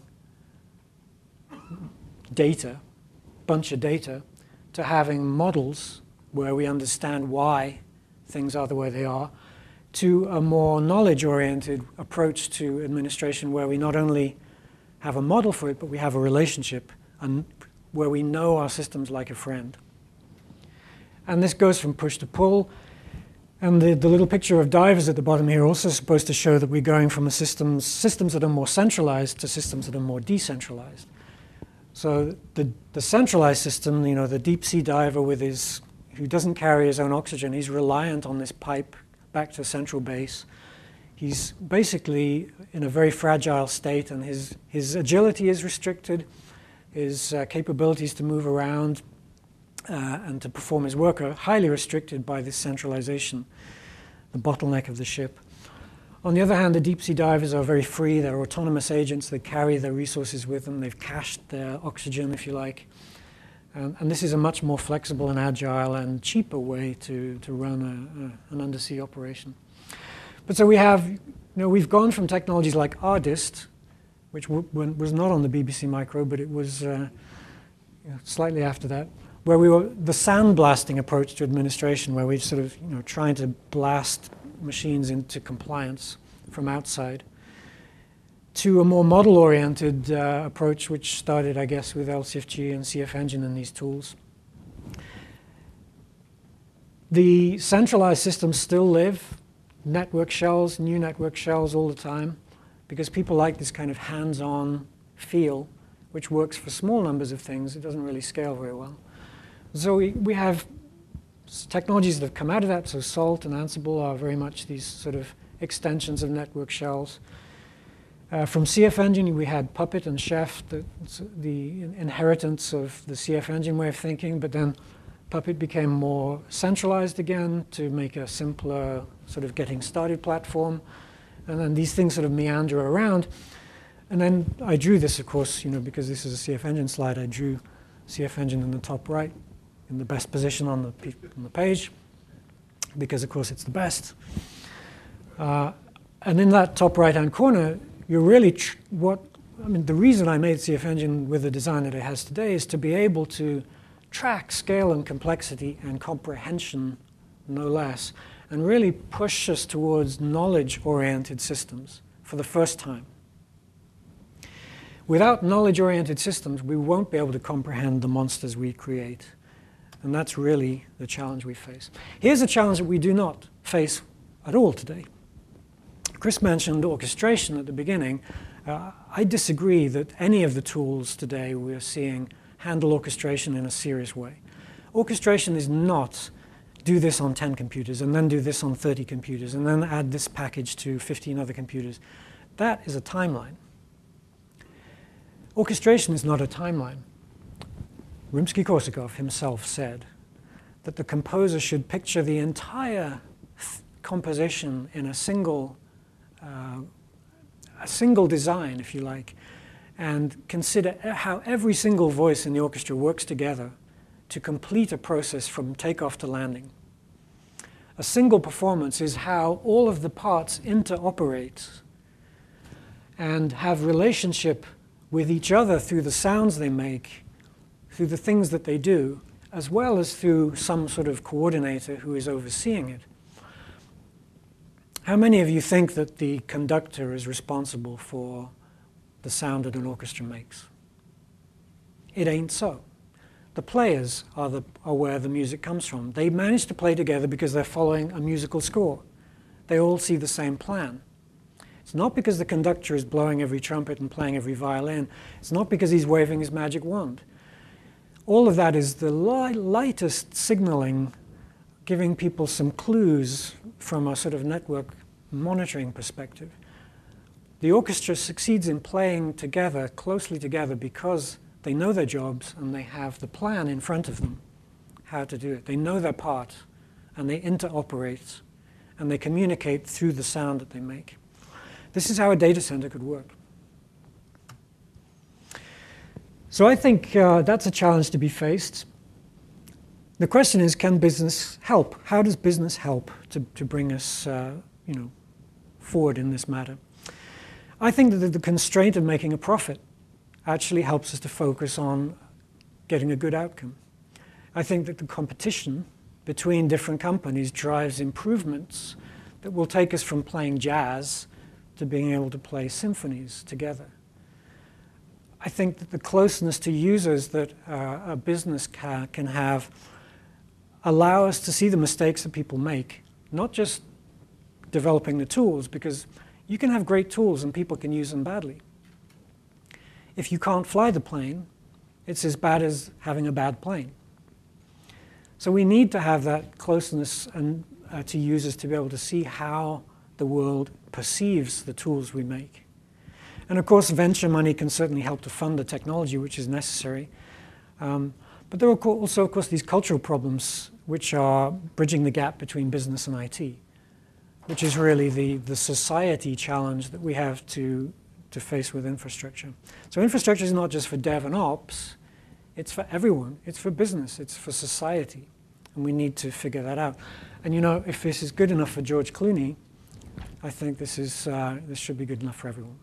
data, bunch of data, to having models where we understand why things are the way they are, to a more knowledge-oriented approach to administration where we not only have a model for it, but we have a relationship and where we know our systems like a friend. And this goes from push to pull. And the, the little picture of divers at the bottom here also supposed to show that we're going from a systems, systems that are more centralized to systems that are more decentralized. So the, the centralized system, you know, the deep sea diver with his, who doesn't carry his own oxygen, he's reliant on this pipe back to central base. He's basically in a very fragile state, and his, his agility is restricted, his uh, capabilities to move around uh, and to perform his work are highly restricted by this centralization, the bottleneck of the ship. On the other hand, the deep sea divers are very free. They're autonomous agents. They carry their resources with them. They've cached their oxygen, if you like. Um, and this is a much more flexible and agile and cheaper way to, to run a, a, an undersea operation. But so we have, you know, we've gone from technologies like ARDIST, which w was not on the B B C Micro, but it was uh, you know, slightly after that, where we were the sandblasting approach to administration, where we're sort of, you know, trying to blast machines into compliance from outside, to a more model-oriented uh, approach, which started, I guess, with L C F G and C F Engine and these tools. The centralized systems still live, network shells, new network shells all the time, because people like this kind of hands-on feel, which works for small numbers of things. It doesn't really scale very well. So we, we have technologies that have come out of that, so SALT and Ansible are very much these sort of extensions of network shells. Uh, from C F Engine, we had Puppet and Chef, the, the inheritance of the C F Engine way of thinking, but then Puppet became more centralized again to make a simpler sort of getting started platform. And then these things sort of meander around. And then I drew this, of course, you know, because this is a C F Engine slide, I drew C F Engine in the top right, in the best position on the, on the page, because, of course, it's the best. Uh, and in that top right-hand corner, you're really, tr what, I mean, the reason I made C F Engine with the design that it has today is to be able to track scale and complexity and comprehension, no less, and really push us towards knowledge-oriented systems for the first time. Without knowledge-oriented systems, we won't be able to comprehend the monsters we create. And that's really the challenge we face. Here's a challenge that we do not face at all today. Chris mentioned orchestration at the beginning. Uh, I disagree that any of the tools today we're seeing handle orchestration in a serious way. Orchestration is not do this on ten computers and then do this on thirty computers and then add this package to fifteen other computers. That is a timeline. Orchestration is not a timeline. Rimsky-Korsakov himself said that the composer should picture the entire composition in a single, uh, a single design, if you like, and consider how every single voice in the orchestra works together to complete a process from takeoff to landing. A single performance is how all of the parts interoperate and have relationship with each other through the sounds they make through the things that they do, as well as through some sort of coordinator who is overseeing it. How many of you think that the conductor is responsible for the sound that an orchestra makes? It ain't so. The players are, the, are where the music comes from. They manage to play together because they're following a musical score. They all see the same plan. It's not because the conductor is blowing every trumpet and playing every violin. It's not because he's waving his magic wand. All of that is the li- lightest signaling, giving people some clues from a sort of network monitoring perspective. The orchestra succeeds in playing together, closely together, because they know their jobs and they have the plan in front of them, how to do it. They know their part, and they interoperate, and they communicate through the sound that they make. This is how a data center could work. So I think uh, that's a challenge to be faced. The question is, can business help? How does business help to, to bring us uh, you know, forward in this matter? I think that the constraint of making a profit actually helps us to focus on getting a good outcome. I think that the competition between different companies drives improvements that will take us from playing jazz to being able to play symphonies together. I think that the closeness to users that uh, a business ca- can have allow us to see the mistakes that people make, not just developing the tools, because you can have great tools and people can use them badly. If you can't fly the plane, it's as bad as having a bad plane. So we need to have that closeness and, uh, to users to be able to see how the world perceives the tools we make. And of course, venture money can certainly help to fund the technology which is necessary. Um, but there are also, of course, these cultural problems which are bridging the gap between business and I T, which is really the, the society challenge that we have to, to face with infrastructure. So infrastructure is not just for dev and ops, it's for everyone. It's for business, it's for society. And we need to figure that out. And you know, if this is good enough for George Clooney, I think this, is, uh, this should be good enough for everyone.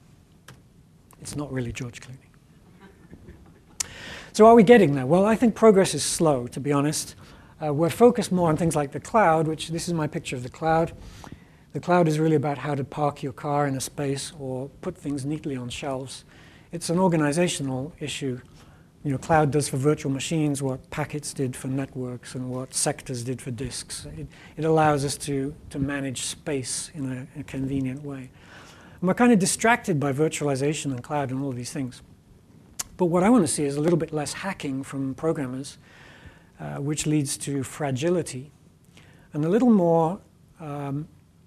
It's not really George Clooney. So are we getting there? Well, I think progress is slow, to be honest. Uh, we're focused more on things like the cloud, which this is my picture of the cloud. The cloud is really about how to park your car in a space or put things neatly on shelves. It's an organizational issue. You know, cloud does for virtual machines what packets did for networks and what sectors did for disks. It, it allows us to, to manage space in a, in a convenient way. And we're kind of distracted by virtualization and cloud and all of these things. But what I want to see is a little bit less hacking from programmers, uh, which leads to fragility, and a little more um,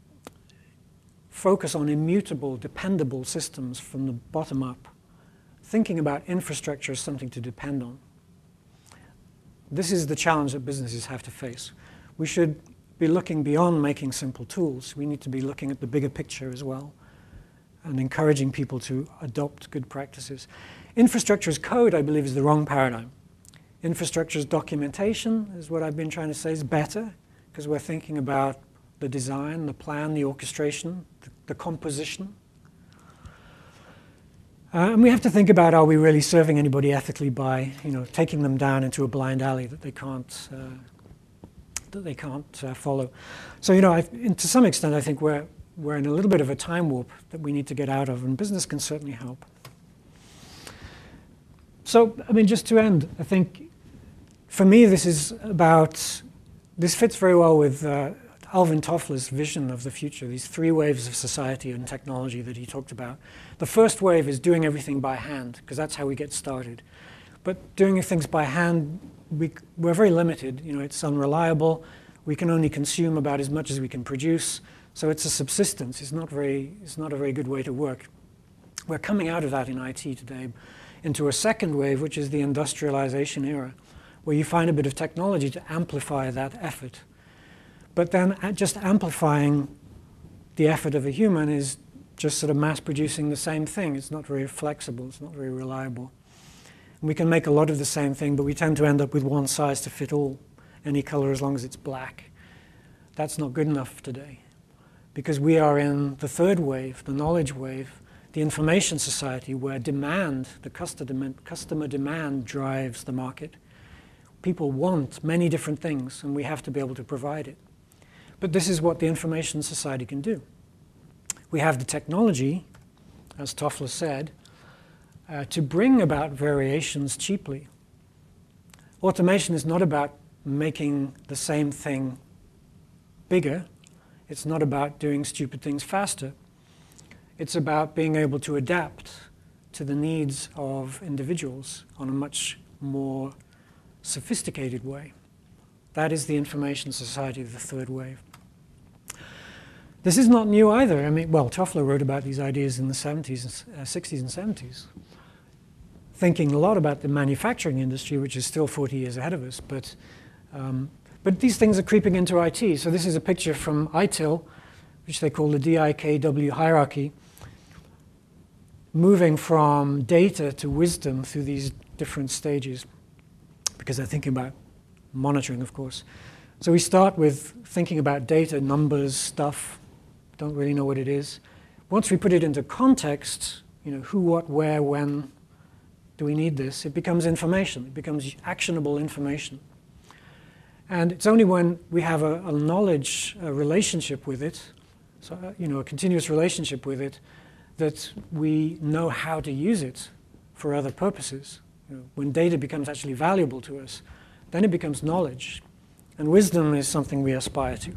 focus on immutable, dependable systems from the bottom up, thinking about infrastructure as something to depend on. This is the challenge that businesses have to face. We should be looking beyond making simple tools. We need to be looking at the bigger picture as well and encouraging people to adopt good practices. Infrastructure as code, I believe, is the wrong paradigm. Infrastructure as documentation is what I've been trying to say is better, because we're thinking about the design, the plan, the orchestration, the, the composition. Uh, and we have to think about, are we really serving anybody ethically by, you know, taking them down into a blind alley that they can't, uh, that they can't uh, follow. So, you know, I've, to some extent, I think we're we're in a little bit of a time warp that we need to get out of, and business can certainly help. So, I mean, just to end, I think for me this is about, this fits very well with uh, Alvin Toffler's vision of the future, these three waves of society and technology that he talked about. The first wave is doing everything by hand, because that's how we get started. But doing things by hand, we, we're very limited. You know, it's unreliable. We can only consume about as much as we can produce. So it's a subsistence. It's not very, it's not a very good way to work. We're coming out of that in I T today into a second wave, which is the industrialization era, where you find a bit of technology to amplify that effort. But then just amplifying the effort of a human is just sort of mass producing the same thing. It's not very flexible. It's not very reliable. And we can make a lot of the same thing, but we tend to end up with one size to fit all, any color as long as it's black. That's not good enough today, because we are in the third wave, the knowledge wave, the information society where demand, the customer demand drives the market. People want many different things, and we have to be able to provide it. But this is what the information society can do. We have the technology, as Toffler said, uh, to bring about variations cheaply. Automation is not about making the same thing bigger. It's not about doing stupid things faster. It's about being able to adapt to the needs of individuals on a much more sophisticated way. That is the information society of the third wave. This is not new either. I mean, well, Toffler wrote about these ideas in the seventies, uh, sixties and seventies, thinking a lot about the manufacturing industry, which is still forty years ahead of us. But, um, but these things are creeping into I T. So this is a picture from I T I L, which they call the D I K W hierarchy, moving from data to wisdom through these different stages, because they're thinking about monitoring, of course. So we start with thinking about data, numbers, stuff, don't really know what it is. Once we put it into context, you know, who, what, where, when do we need this, it becomes information. It becomes actionable information. And it's only when we have a, a knowledge a relationship with it, so, uh, you know, a continuous relationship with it, that we know how to use it for other purposes. You know, when data becomes actually valuable to us, then it becomes knowledge. And wisdom is something we aspire to.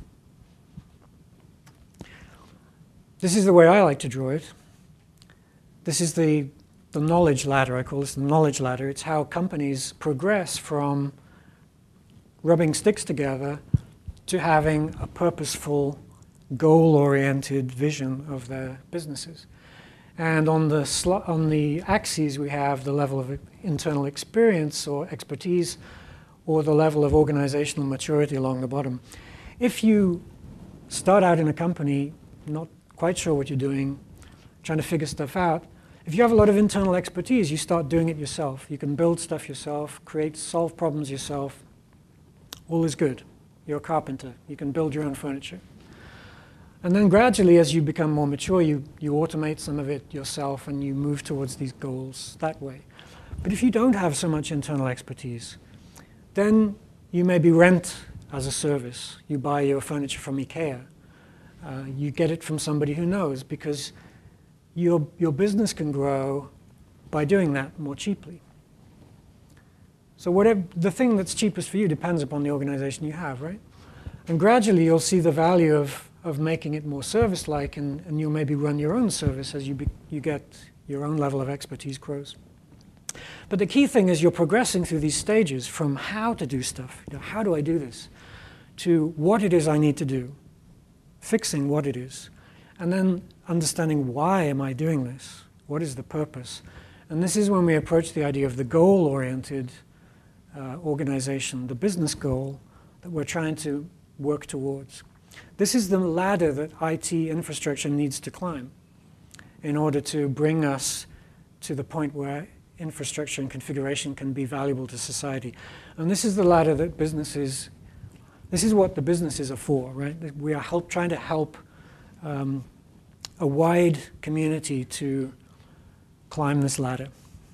This is the way I like to draw it. This is the, the knowledge ladder. I call this the knowledge ladder. It's how companies progress from rubbing sticks together to having a purposeful, goal-oriented vision of their businesses. And on the, sl on the axes, we have the level of internal experience or expertise, or the level of organizational maturity along the bottom. If you start out in a company not quite sure what you're doing, trying to figure stuff out, if you have a lot of internal expertise, you start doing it yourself. You can build stuff yourself, create, solve problems yourself. All is good. You're a carpenter. You can build your own furniture. And then gradually, as you become more mature, you, you automate some of it yourself and you move towards these goals that way. But if you don't have so much internal expertise, then you maybe rent as a service. You buy your furniture from IKEA. Uh, you get it from somebody who knows, because your, your business can grow by doing that more cheaply. So whatever, the thing that's cheapest for you depends upon the organization you have, right? And gradually you'll see the value of, of making it more service-like, and, and you'll maybe run your own service as you, be, you get your own level of expertise grows. But the key thing is you're progressing through these stages from how to do stuff, you know, how do I do this, to what it is I need to do, fixing what it is, and then understanding why am I doing this, what is the purpose. And this is when we approach the idea of the goal-oriented uh, organization, the business goal that we're trying to work towards. This is the ladder that I T infrastructure needs to climb in order to bring us to the point where infrastructure and configuration can be valuable to society. And this is the ladder that businesses, this is what the businesses are for, right? We are help, trying to help um, a wide community to climb this ladder.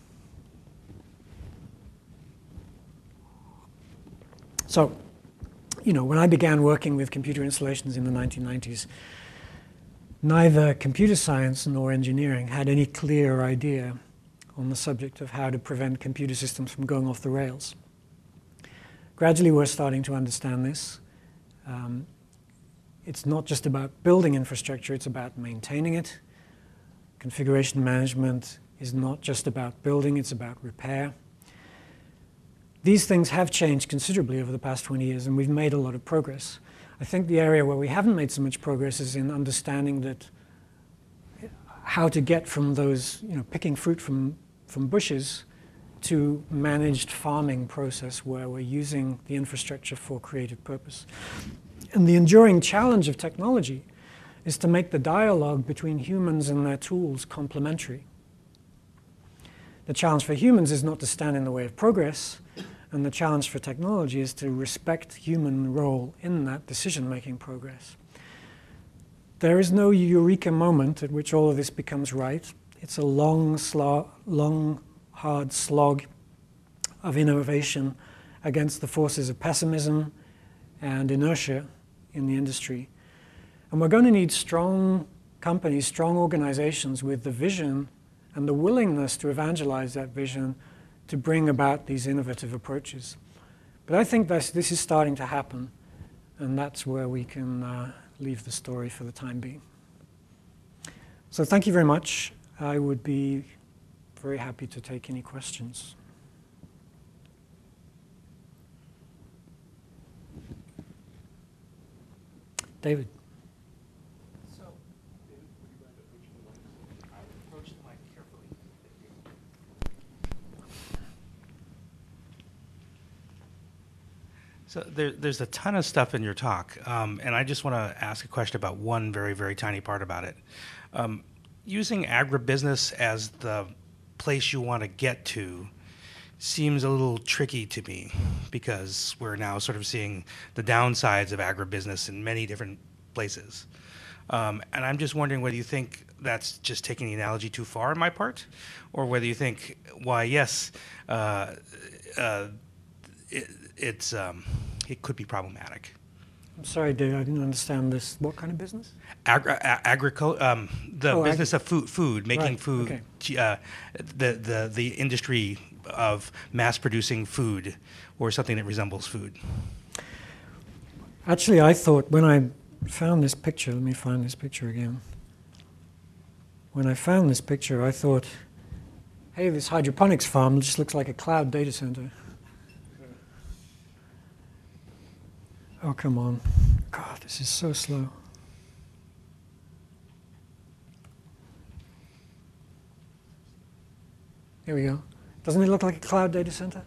So, you know, when I began working with computer installations in the nineteen nineties, neither computer science nor engineering had any clear idea on the subject of how to prevent computer systems from going off the rails. Gradually, we're starting to understand this. Um, it's not just about building infrastructure, it's about maintaining it. Configuration management is not just about building, it's about repair. These things have changed considerably over the past twenty years, and we've made a lot of progress. I think the area where we haven't made so much progress is in understanding that how to get from those, you know, picking fruit from, from bushes to managed farming process where we're using the infrastructure for creative purpose. And the enduring challenge of technology is to make the dialogue between humans and their tools complementary. The challenge for humans is not to stand in the way of progress, and the challenge for technology is to respect human role in that decision-making progress. There is no eureka moment at which all of this becomes right. it's a long, slog, long, hard slog of innovation against the forces of pessimism and inertia in the industry. And we're going to need strong companies, strong organizations with the vision and the willingness to evangelize that vision to bring about these innovative approaches. But I think this, this is starting to happen, and that's where we can uh, leave the story for the time being. So thank you very much. I would be very happy to take any questions. David. So, David, would you mind approaching the mic? I would approach the mic carefully. So there, there's a ton of stuff in your talk, um, and I just want to ask a question about one very, very tiny part about it. Um, using agribusiness as the place you want to get to seems a little tricky to me, because we're now sort of seeing the downsides of agribusiness in many different places. Um, and I'm just wondering whether you think that's just taking the analogy too far on my part, or whether you think, why, yes, uh, uh, it, it's um, it could be problematic. I'm sorry, Dave, I didn't understand this. What kind of business? Agri- agricul- um, the Oh, business ag- of food, food, making Right, food, okay. uh, the, the, the industry of mass-producing food, or something that resembles food. Actually, I thought when I found this picture, let me find this picture again. When I found this picture, I thought, hey, this hydroponics farm just looks like a cloud data center. Oh, come on. God, this is so slow. Here we go. Doesn't it look like a cloud data center?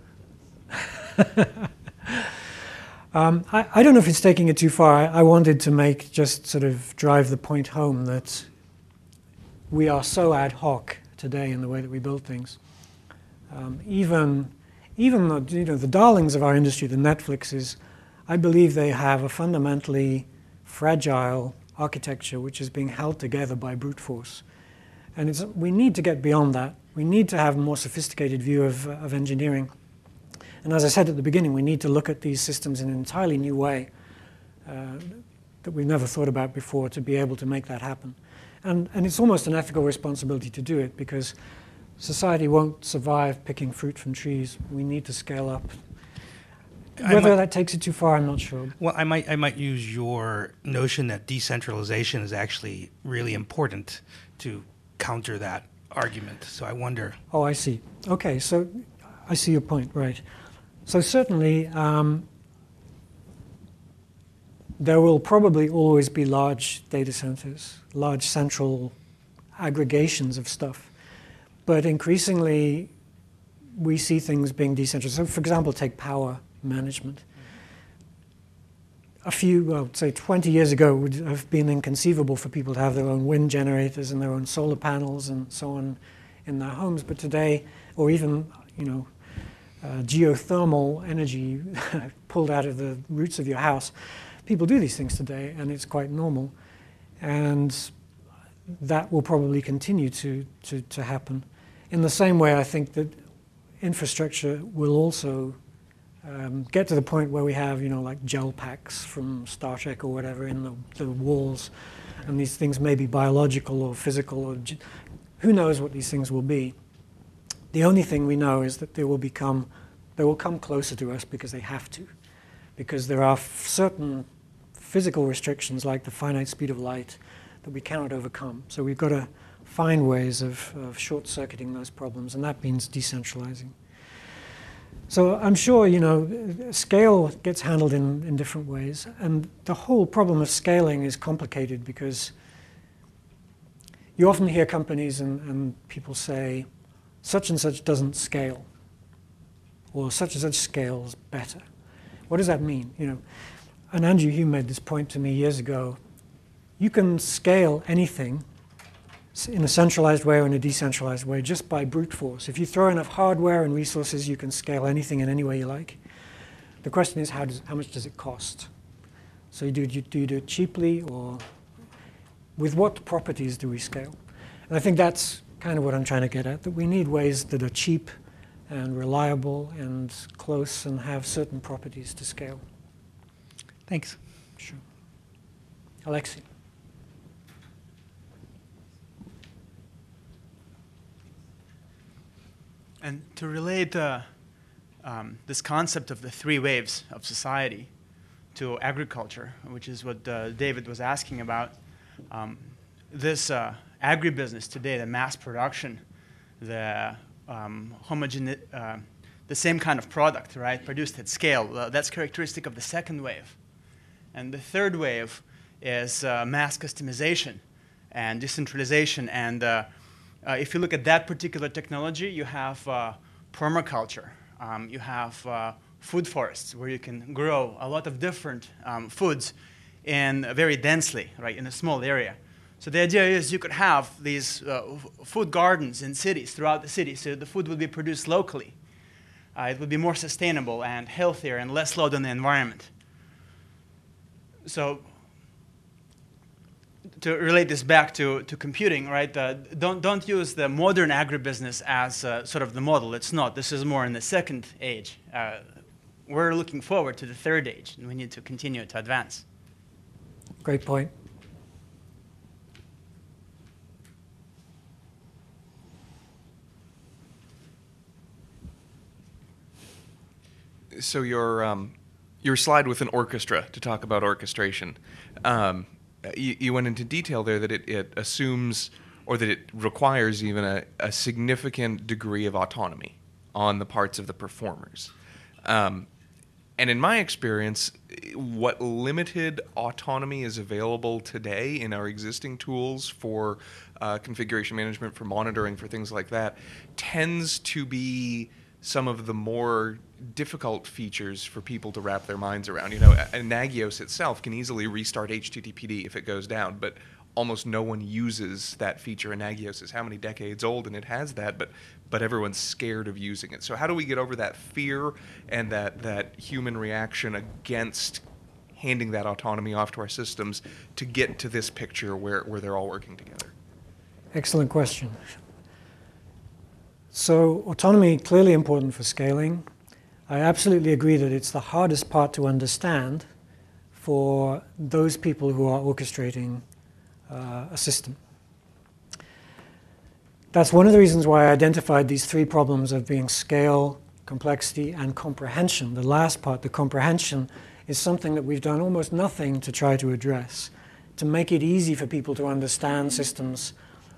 um, I, I don't know if it's taking it too far. I, I wanted to make, just sort of drive the point home that we are so ad hoc today in the way that we build things. Um, even even the, you know, the darlings of our industry, the Netflixes, I believe they have a fundamentally fragile architecture which is being held together by brute force. And it's, we need to get beyond that. We need to have a more sophisticated view of, of engineering. And as I said at the beginning, we need to look at these systems in an entirely new way uh, that we've never thought about before to be able to make that happen. And, and it's almost an ethical responsibility to do it, because society won't survive picking fruit from trees. We need to scale up. Whether might, that takes it too far, I'm not sure. Well, I might I might use your notion that decentralization is actually really important to counter that argument. So I wonder. Oh, I see. Okay, so I see your point, right. So certainly um, there will probably always be large data centers, large central aggregations of stuff. But increasingly, we see things being decentralized. So for example, take power management. A few, well, say twenty years ago, it would have been inconceivable for people to have their own wind generators and their own solar panels and so on in their homes. But today, or even, you know, uh, geothermal energy pulled out of the roots of your house, people do these things today, and it's quite normal. And that will probably continue to, to, to happen. In the same way, I think that infrastructure will also Um, get to the point where we have, you know, like gel packs from Star Trek or whatever in the, the walls, and these things may be biological or physical, or ge- who knows what these things will be. The only thing we know is that they will become, they will come closer to us because they have to, because there are f- certain physical restrictions like the finite speed of light that we cannot overcome. So we've got to find ways of, of short-circuiting those problems, and that means decentralizing. So I'm sure, you know, scale gets handled in, in different ways. And the whole problem of scaling is complicated because you often hear companies and, and people say, such and such doesn't scale, or such and such scales better. What does that mean? You know, and Andrew Hume made this point to me years ago. You can scale anything in a centralized way or in a decentralized way just by brute force. If you throw enough hardware and resources, you can scale anything in any way you like. The question is, how, does, how much does it cost? So you do, you, do you do it cheaply, or with what properties do we scale? And I think that's kind of what I'm trying to get at, that we need ways that are cheap and reliable and close and have certain properties to scale. Thanks. Sure. Alexei. And to relate uh, um, this concept of the three waves of society to agriculture, which is what uh, David was asking about, um, this uh, agribusiness today, the mass production, the um, homogene- uh, the same kind of product, right, produced at scale, uh, that's characteristic of the second wave. And the third wave is uh, mass customization and decentralization. And uh, uh, if you look at that particular technology, you have uh, permaculture. Um, you have uh, food forests where you can grow a lot of different um, foods in uh, very densely, right, in a small area. So the idea is you could have these uh, food gardens in cities, throughout the city, so the food would be produced locally. Uh, it would be more sustainable and healthier and less load on the environment. So to relate this back to, to computing, right, uh, don't, don't use the modern agribusiness as uh, sort of the model. It's not. This is more in the second age. Uh, we're looking forward to the third age, and we need to continue to advance. Great point. So your um, your slide with an orchestra to talk about orchestration, um, you, you went into detail there that it, it assumes or that it requires even a, a significant degree of autonomy on the parts of the performers. Um, and in my experience, what limited autonomy is available today in our existing tools for uh, configuration management, for monitoring, for things like that, tends to be some of the more difficult features for people to wrap their minds around. You know, Nagios itself can easily restart H T T P D if it goes down, but almost no one uses that feature. And Nagios is how many decades old, and it has that, but but everyone's scared of using it. So how do we get over that fear and that, that human reaction against handing that autonomy off to our systems to get to this picture where, where they're all working together? Excellent question. So autonomy, clearly important for scaling. I absolutely agree that it's the hardest part to understand for those people who are orchestrating uh, a system. That's one of the reasons why I identified these three problems of being scale, complexity, and comprehension. The last part, the comprehension, is something that we've done almost nothing to try to address, to make it easy for people to understand systems.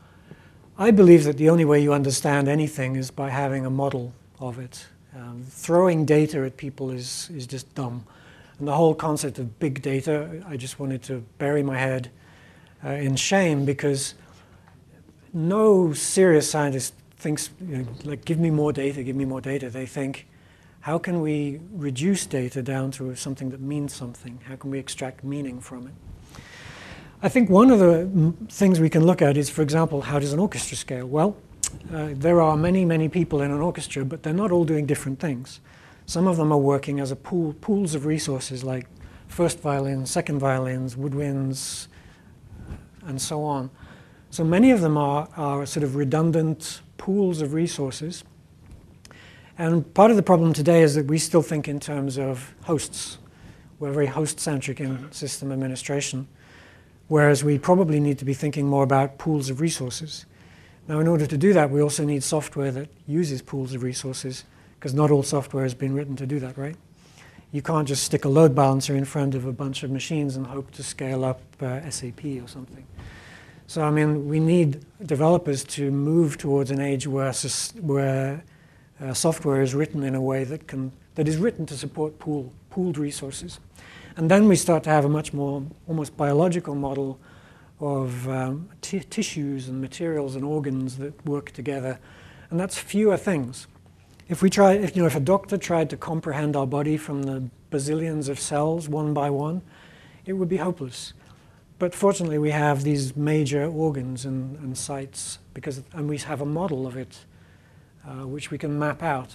I believe that the only way you understand anything is by having a model of it. Um, throwing data at people is, is just dumb. And the whole concept of big data, I just wanted to bury my head uh, in shame, because no serious scientist thinks, you know, like, give me more data, give me more data. They think, how can we reduce data down to something that means something? How can we extract meaning from it? I think one of the things we can look at is, for example, how does an orchestra scale? Well, uh, there are many, many people in an orchestra, but they're not all doing different things. Some of them are working as a pool, pools of resources, like first violins, second violins, woodwinds, and so on. So many of them are, are sort of redundant pools of resources. And part of the problem today is that we still think in terms of hosts. We're very host-centric in system administration, whereas we probably need to be thinking more about pools of resources. Now, in order to do that, we also need software that uses pools of resources, because not all software has been written to do that, right? You can't just stick a load balancer in front of a bunch of machines and hope to scale up uh, S A P or something. So, I mean, we need developers to move towards an age where, where uh, software is written in a way that can that is written to support pool, pooled resources. And then we start to have a much more almost biological model of um, t tissues and materials and organs that work together. And that's fewer things. If we try, if, you know, if a doctor tried to comprehend our body from the bazillions of cells one by one, it would be hopeless. But fortunately, we have these major organs and, and sites, because, and we have a model of it, uh, which we can map out.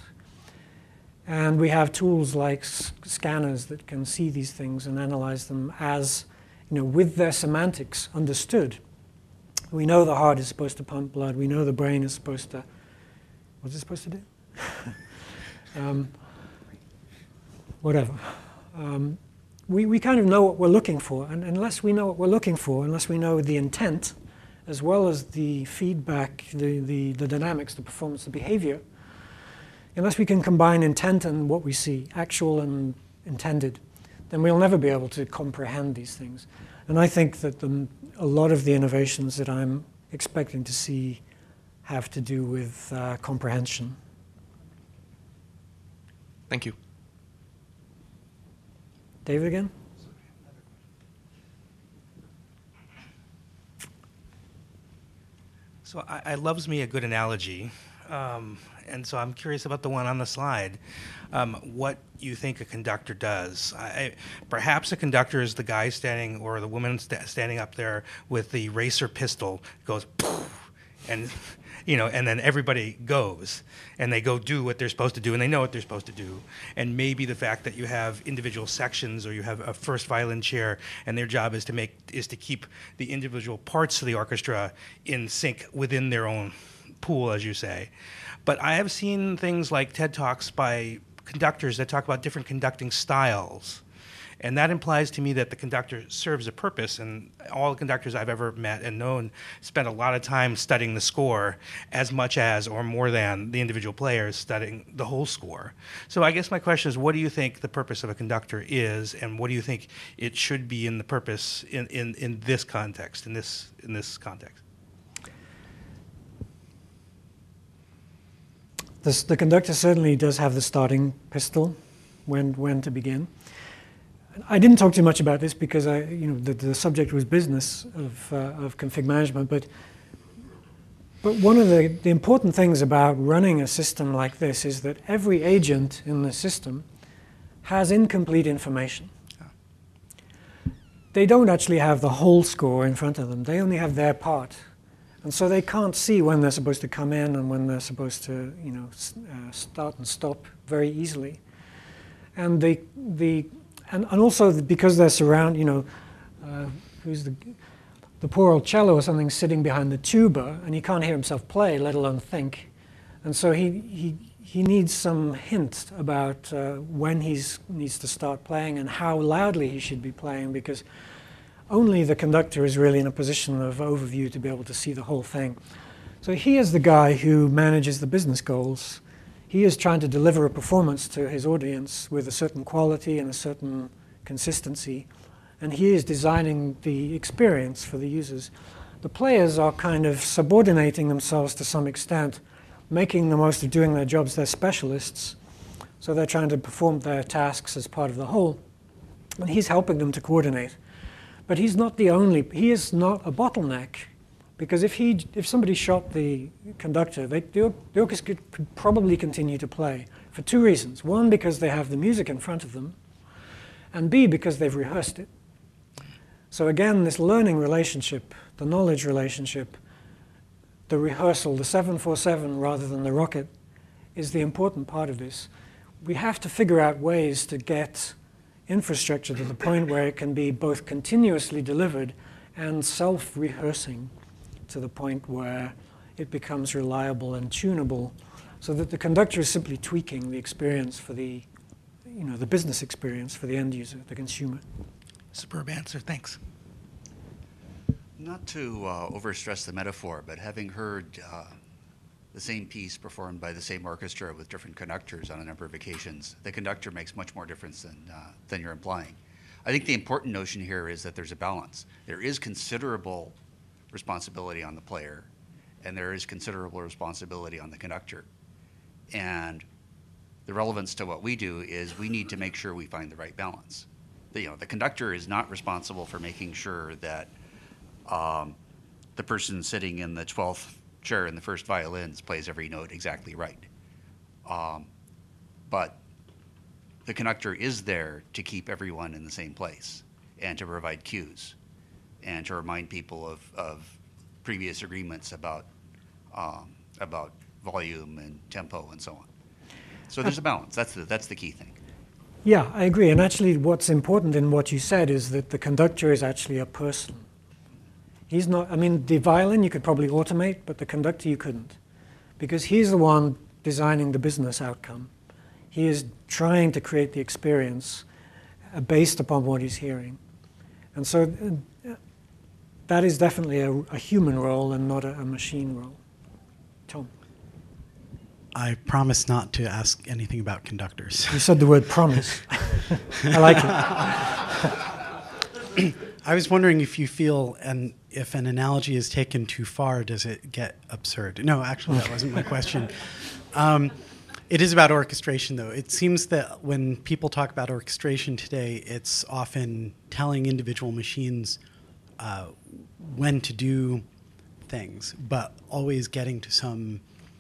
And we have tools like s scanners that can see these things and analyze them as, you know, with their semantics understood. We know the heart is supposed to pump blood. We know the brain is supposed to, what's it supposed to do? um, whatever. Um, we, we kind of know what we're looking for. And unless we know what we're looking for, unless we know the intent, as well as the feedback, the, the, the dynamics, the performance, the behavior, unless we can combine intent and what we see, actual and intended, then we'll never be able to comprehend these things. And I think that the, a lot of the innovations that I'm expecting to see have to do with uh, comprehension. Thank you. David again? So I, I loves me a good analogy, um, and so I'm curious about the one on the slide. Um, what you think a conductor does? I, perhaps a conductor is the guy standing or the woman st- standing up there with the racer pistol, goes, poof, and you know, and then everybody goes, and they go do what they're supposed to do, and they know what they're supposed to do. And maybe the fact that you have individual sections, or you have a first violin chair, and their job is to make is to keep the individual parts of the orchestra in sync within their own pool, as you say. But I have seen things like TED Talks by conductors that talk about different conducting styles. And that implies to me that the conductor serves a purpose, and all the conductors I've ever met and known spend a lot of time studying the score as much as or more than the individual players studying the whole score. So I guess my question is, what do you think the purpose of a conductor is, and what do you think it should be in the purpose in, in, in this context, in this in this context? This, the conductor certainly does have the starting pistol, when when to begin. I didn't talk too much about this because I, you know, the, the subject was business of, uh, of config management. But, but one of the, the important things about running a system like this is that every agent in the system has incomplete information. They don't actually have the whole score in front of them. They only have their part. And so they can't see when they're supposed to come in and when they're supposed to, you know, uh, start and stop very easily. And the the And, and also because they're surrounded, you know, uh, who's the, the poor old cello or something sitting behind the tuba, and he can't hear himself play, let alone think. And so he he, he needs some hint about uh, when he needs to start playing and how loudly he should be playing, because only the conductor is really in a position of overview to be able to see the whole thing. So he is the guy who manages the business goals. He is trying to deliver a performance to his audience with a certain quality and a certain consistency, and he is designing the experience for the users. The players are kind of subordinating themselves to some extent, making the most of doing their jobs. They're specialists, so they're trying to perform their tasks as part of the whole, and he's helping them to coordinate. But he's not the only, he is not a bottleneck. Because if he, if somebody shot the conductor, they, the, the orchestra could probably continue to play for two reasons. One, because they have the music in front of them, and B, because they've rehearsed it. So again, this learning relationship, the knowledge relationship, the rehearsal, the seven four seven rather than the rocket, is the important part of this. We have to figure out ways to get infrastructure to the point where it can be both continuously delivered and self-rehearsing, to the point where it becomes reliable and tunable, so that the conductor is simply tweaking the experience for the, you know, the business experience for the end user, the consumer. Superb answer, thanks. Not to uh, overstress the metaphor, but having heard uh, the same piece performed by the same orchestra with different conductors on a number of occasions, the conductor makes much more difference than, uh, than you're implying. I think the important notion here is that there's a balance. There is considerable responsibility on the player, and there is considerable responsibility on the conductor. And the relevance to what we do is we need to make sure we find the right balance. The, you know, the conductor is not responsible for making sure that um, the person sitting in the twelfth chair in the first violins plays every note exactly right. Um, but the conductor is there to keep everyone in the same place and to provide cues and to remind people of, of previous agreements about um, about volume and tempo and so on. So there's a balance. That's the, that's the key thing. Yeah, I agree. And actually what's important in what you said is that the conductor is actually a person. He's not, I mean, the violin you could probably automate, but the conductor you couldn't. Because he's the one designing the business outcome. He is trying to create the experience uh, based upon what he's hearing. And so uh, that is definitely a, a human role and not a, a machine role. Tom? I promise not to ask anything about conductors. You said the word promise. I like it. I was wondering if you feel, and if an analogy is taken too far, does it get absurd? No, actually, that wasn't my question. Um, it is about orchestration, though. It seems that when people talk about orchestration today, it's often telling individual machines uh, when to do things, but always getting to some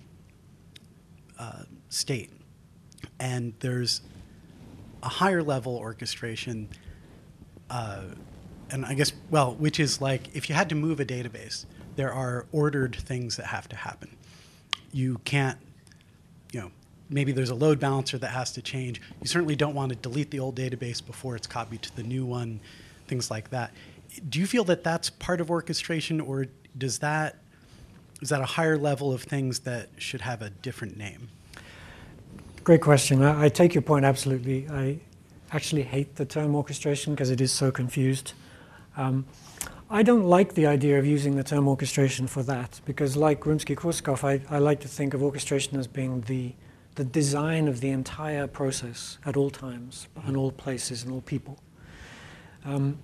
uh, state. And there's a higher level orchestration, uh, and I guess, well, which is like if you had to move a database, there are ordered things that have to happen. You can't, you know, maybe there's a load balancer that has to change. You certainly don't want to delete the old database before it's copied to the new one, things like that. Do you feel that that's part of orchestration, or does that, is that a higher level of things that should have a different name? Great question. I, I take your point absolutely. I actually hate the term orchestration because it is so confused. Um, I don't like the idea of using the term orchestration for that, because like Rimsky-Korsakov, I, I like to think of orchestration as being the, the design of the entire process at all times, in all places, and all people. Um,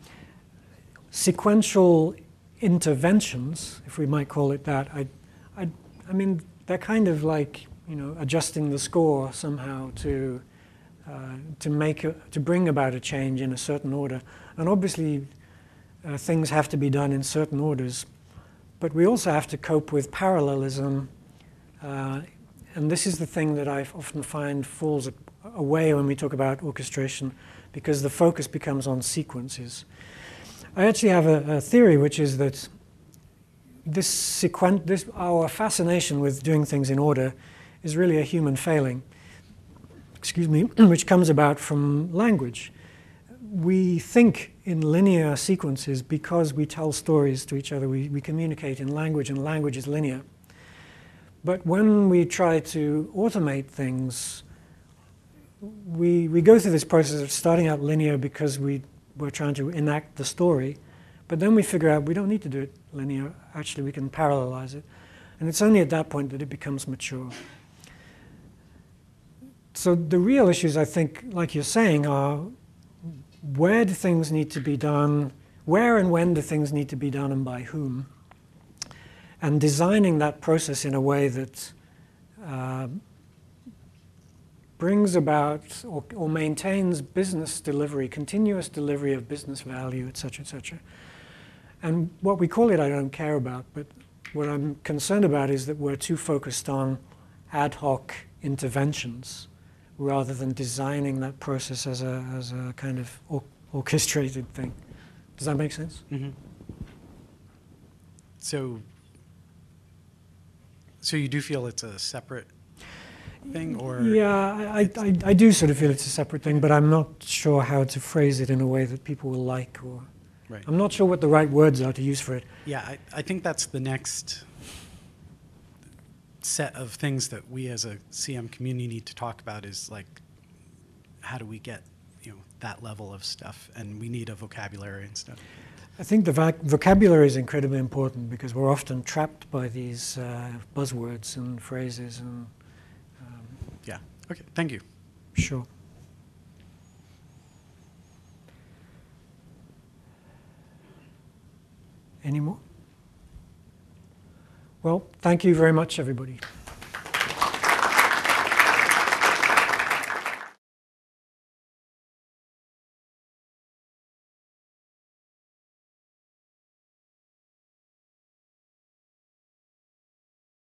sequential interventions, if we might call it that, I, I, I mean, they're kind of like, you know, adjusting the score somehow to, uh, to make, a, to bring about a change in a certain order. And obviously, Uh, things have to be done in certain orders, but we also have to cope with parallelism, uh, and this is the thing that I often find falls away when we talk about orchestration, because the focus becomes on sequences. I actually have a, a theory, which is that this sequen- this, our fascination with doing things in order is really a human failing, excuse me, which comes about from language. We think in linear sequences because we tell stories to each other. We, we communicate in language, and language is linear. But when we try to automate things, we, we go through this process of starting out linear because we, we're trying to enact the story, but then we figure out we don't need to do it linear. Actually, we can parallelize it. And it's only at that point that it becomes mature. So the real issues, I think, like you're saying, are where do things need to be done, where and when do things need to be done, and by whom, and designing that process in a way that uh, brings about or, or maintains business delivery, continuous delivery of business value, et cetera, et cetera. And what we call it, I don't care about, but what I'm concerned about is that we're too focused on ad hoc interventions rather than designing that process as a, as a kind of or, orchestrated thing. Does that make sense? Mm-hmm. So, so you do feel it's a separate thing, or? Yeah, I, I, I do sort of feel it's a separate thing, but I'm not sure how to phrase it in a way that people will like, or Right. I'm not sure what the right words are to use for it. Yeah, I, I think that's the next set of things that we as a C M community need to talk about, is like, how do we get, you know, that level of stuff, and we need a vocabulary and stuff. I think the voc- vocabulary is incredibly important because we're often trapped by these uh, buzzwords and phrases. And um, Yeah. Okay. Thank you. sure. Any more? Well, thank you very much, everybody.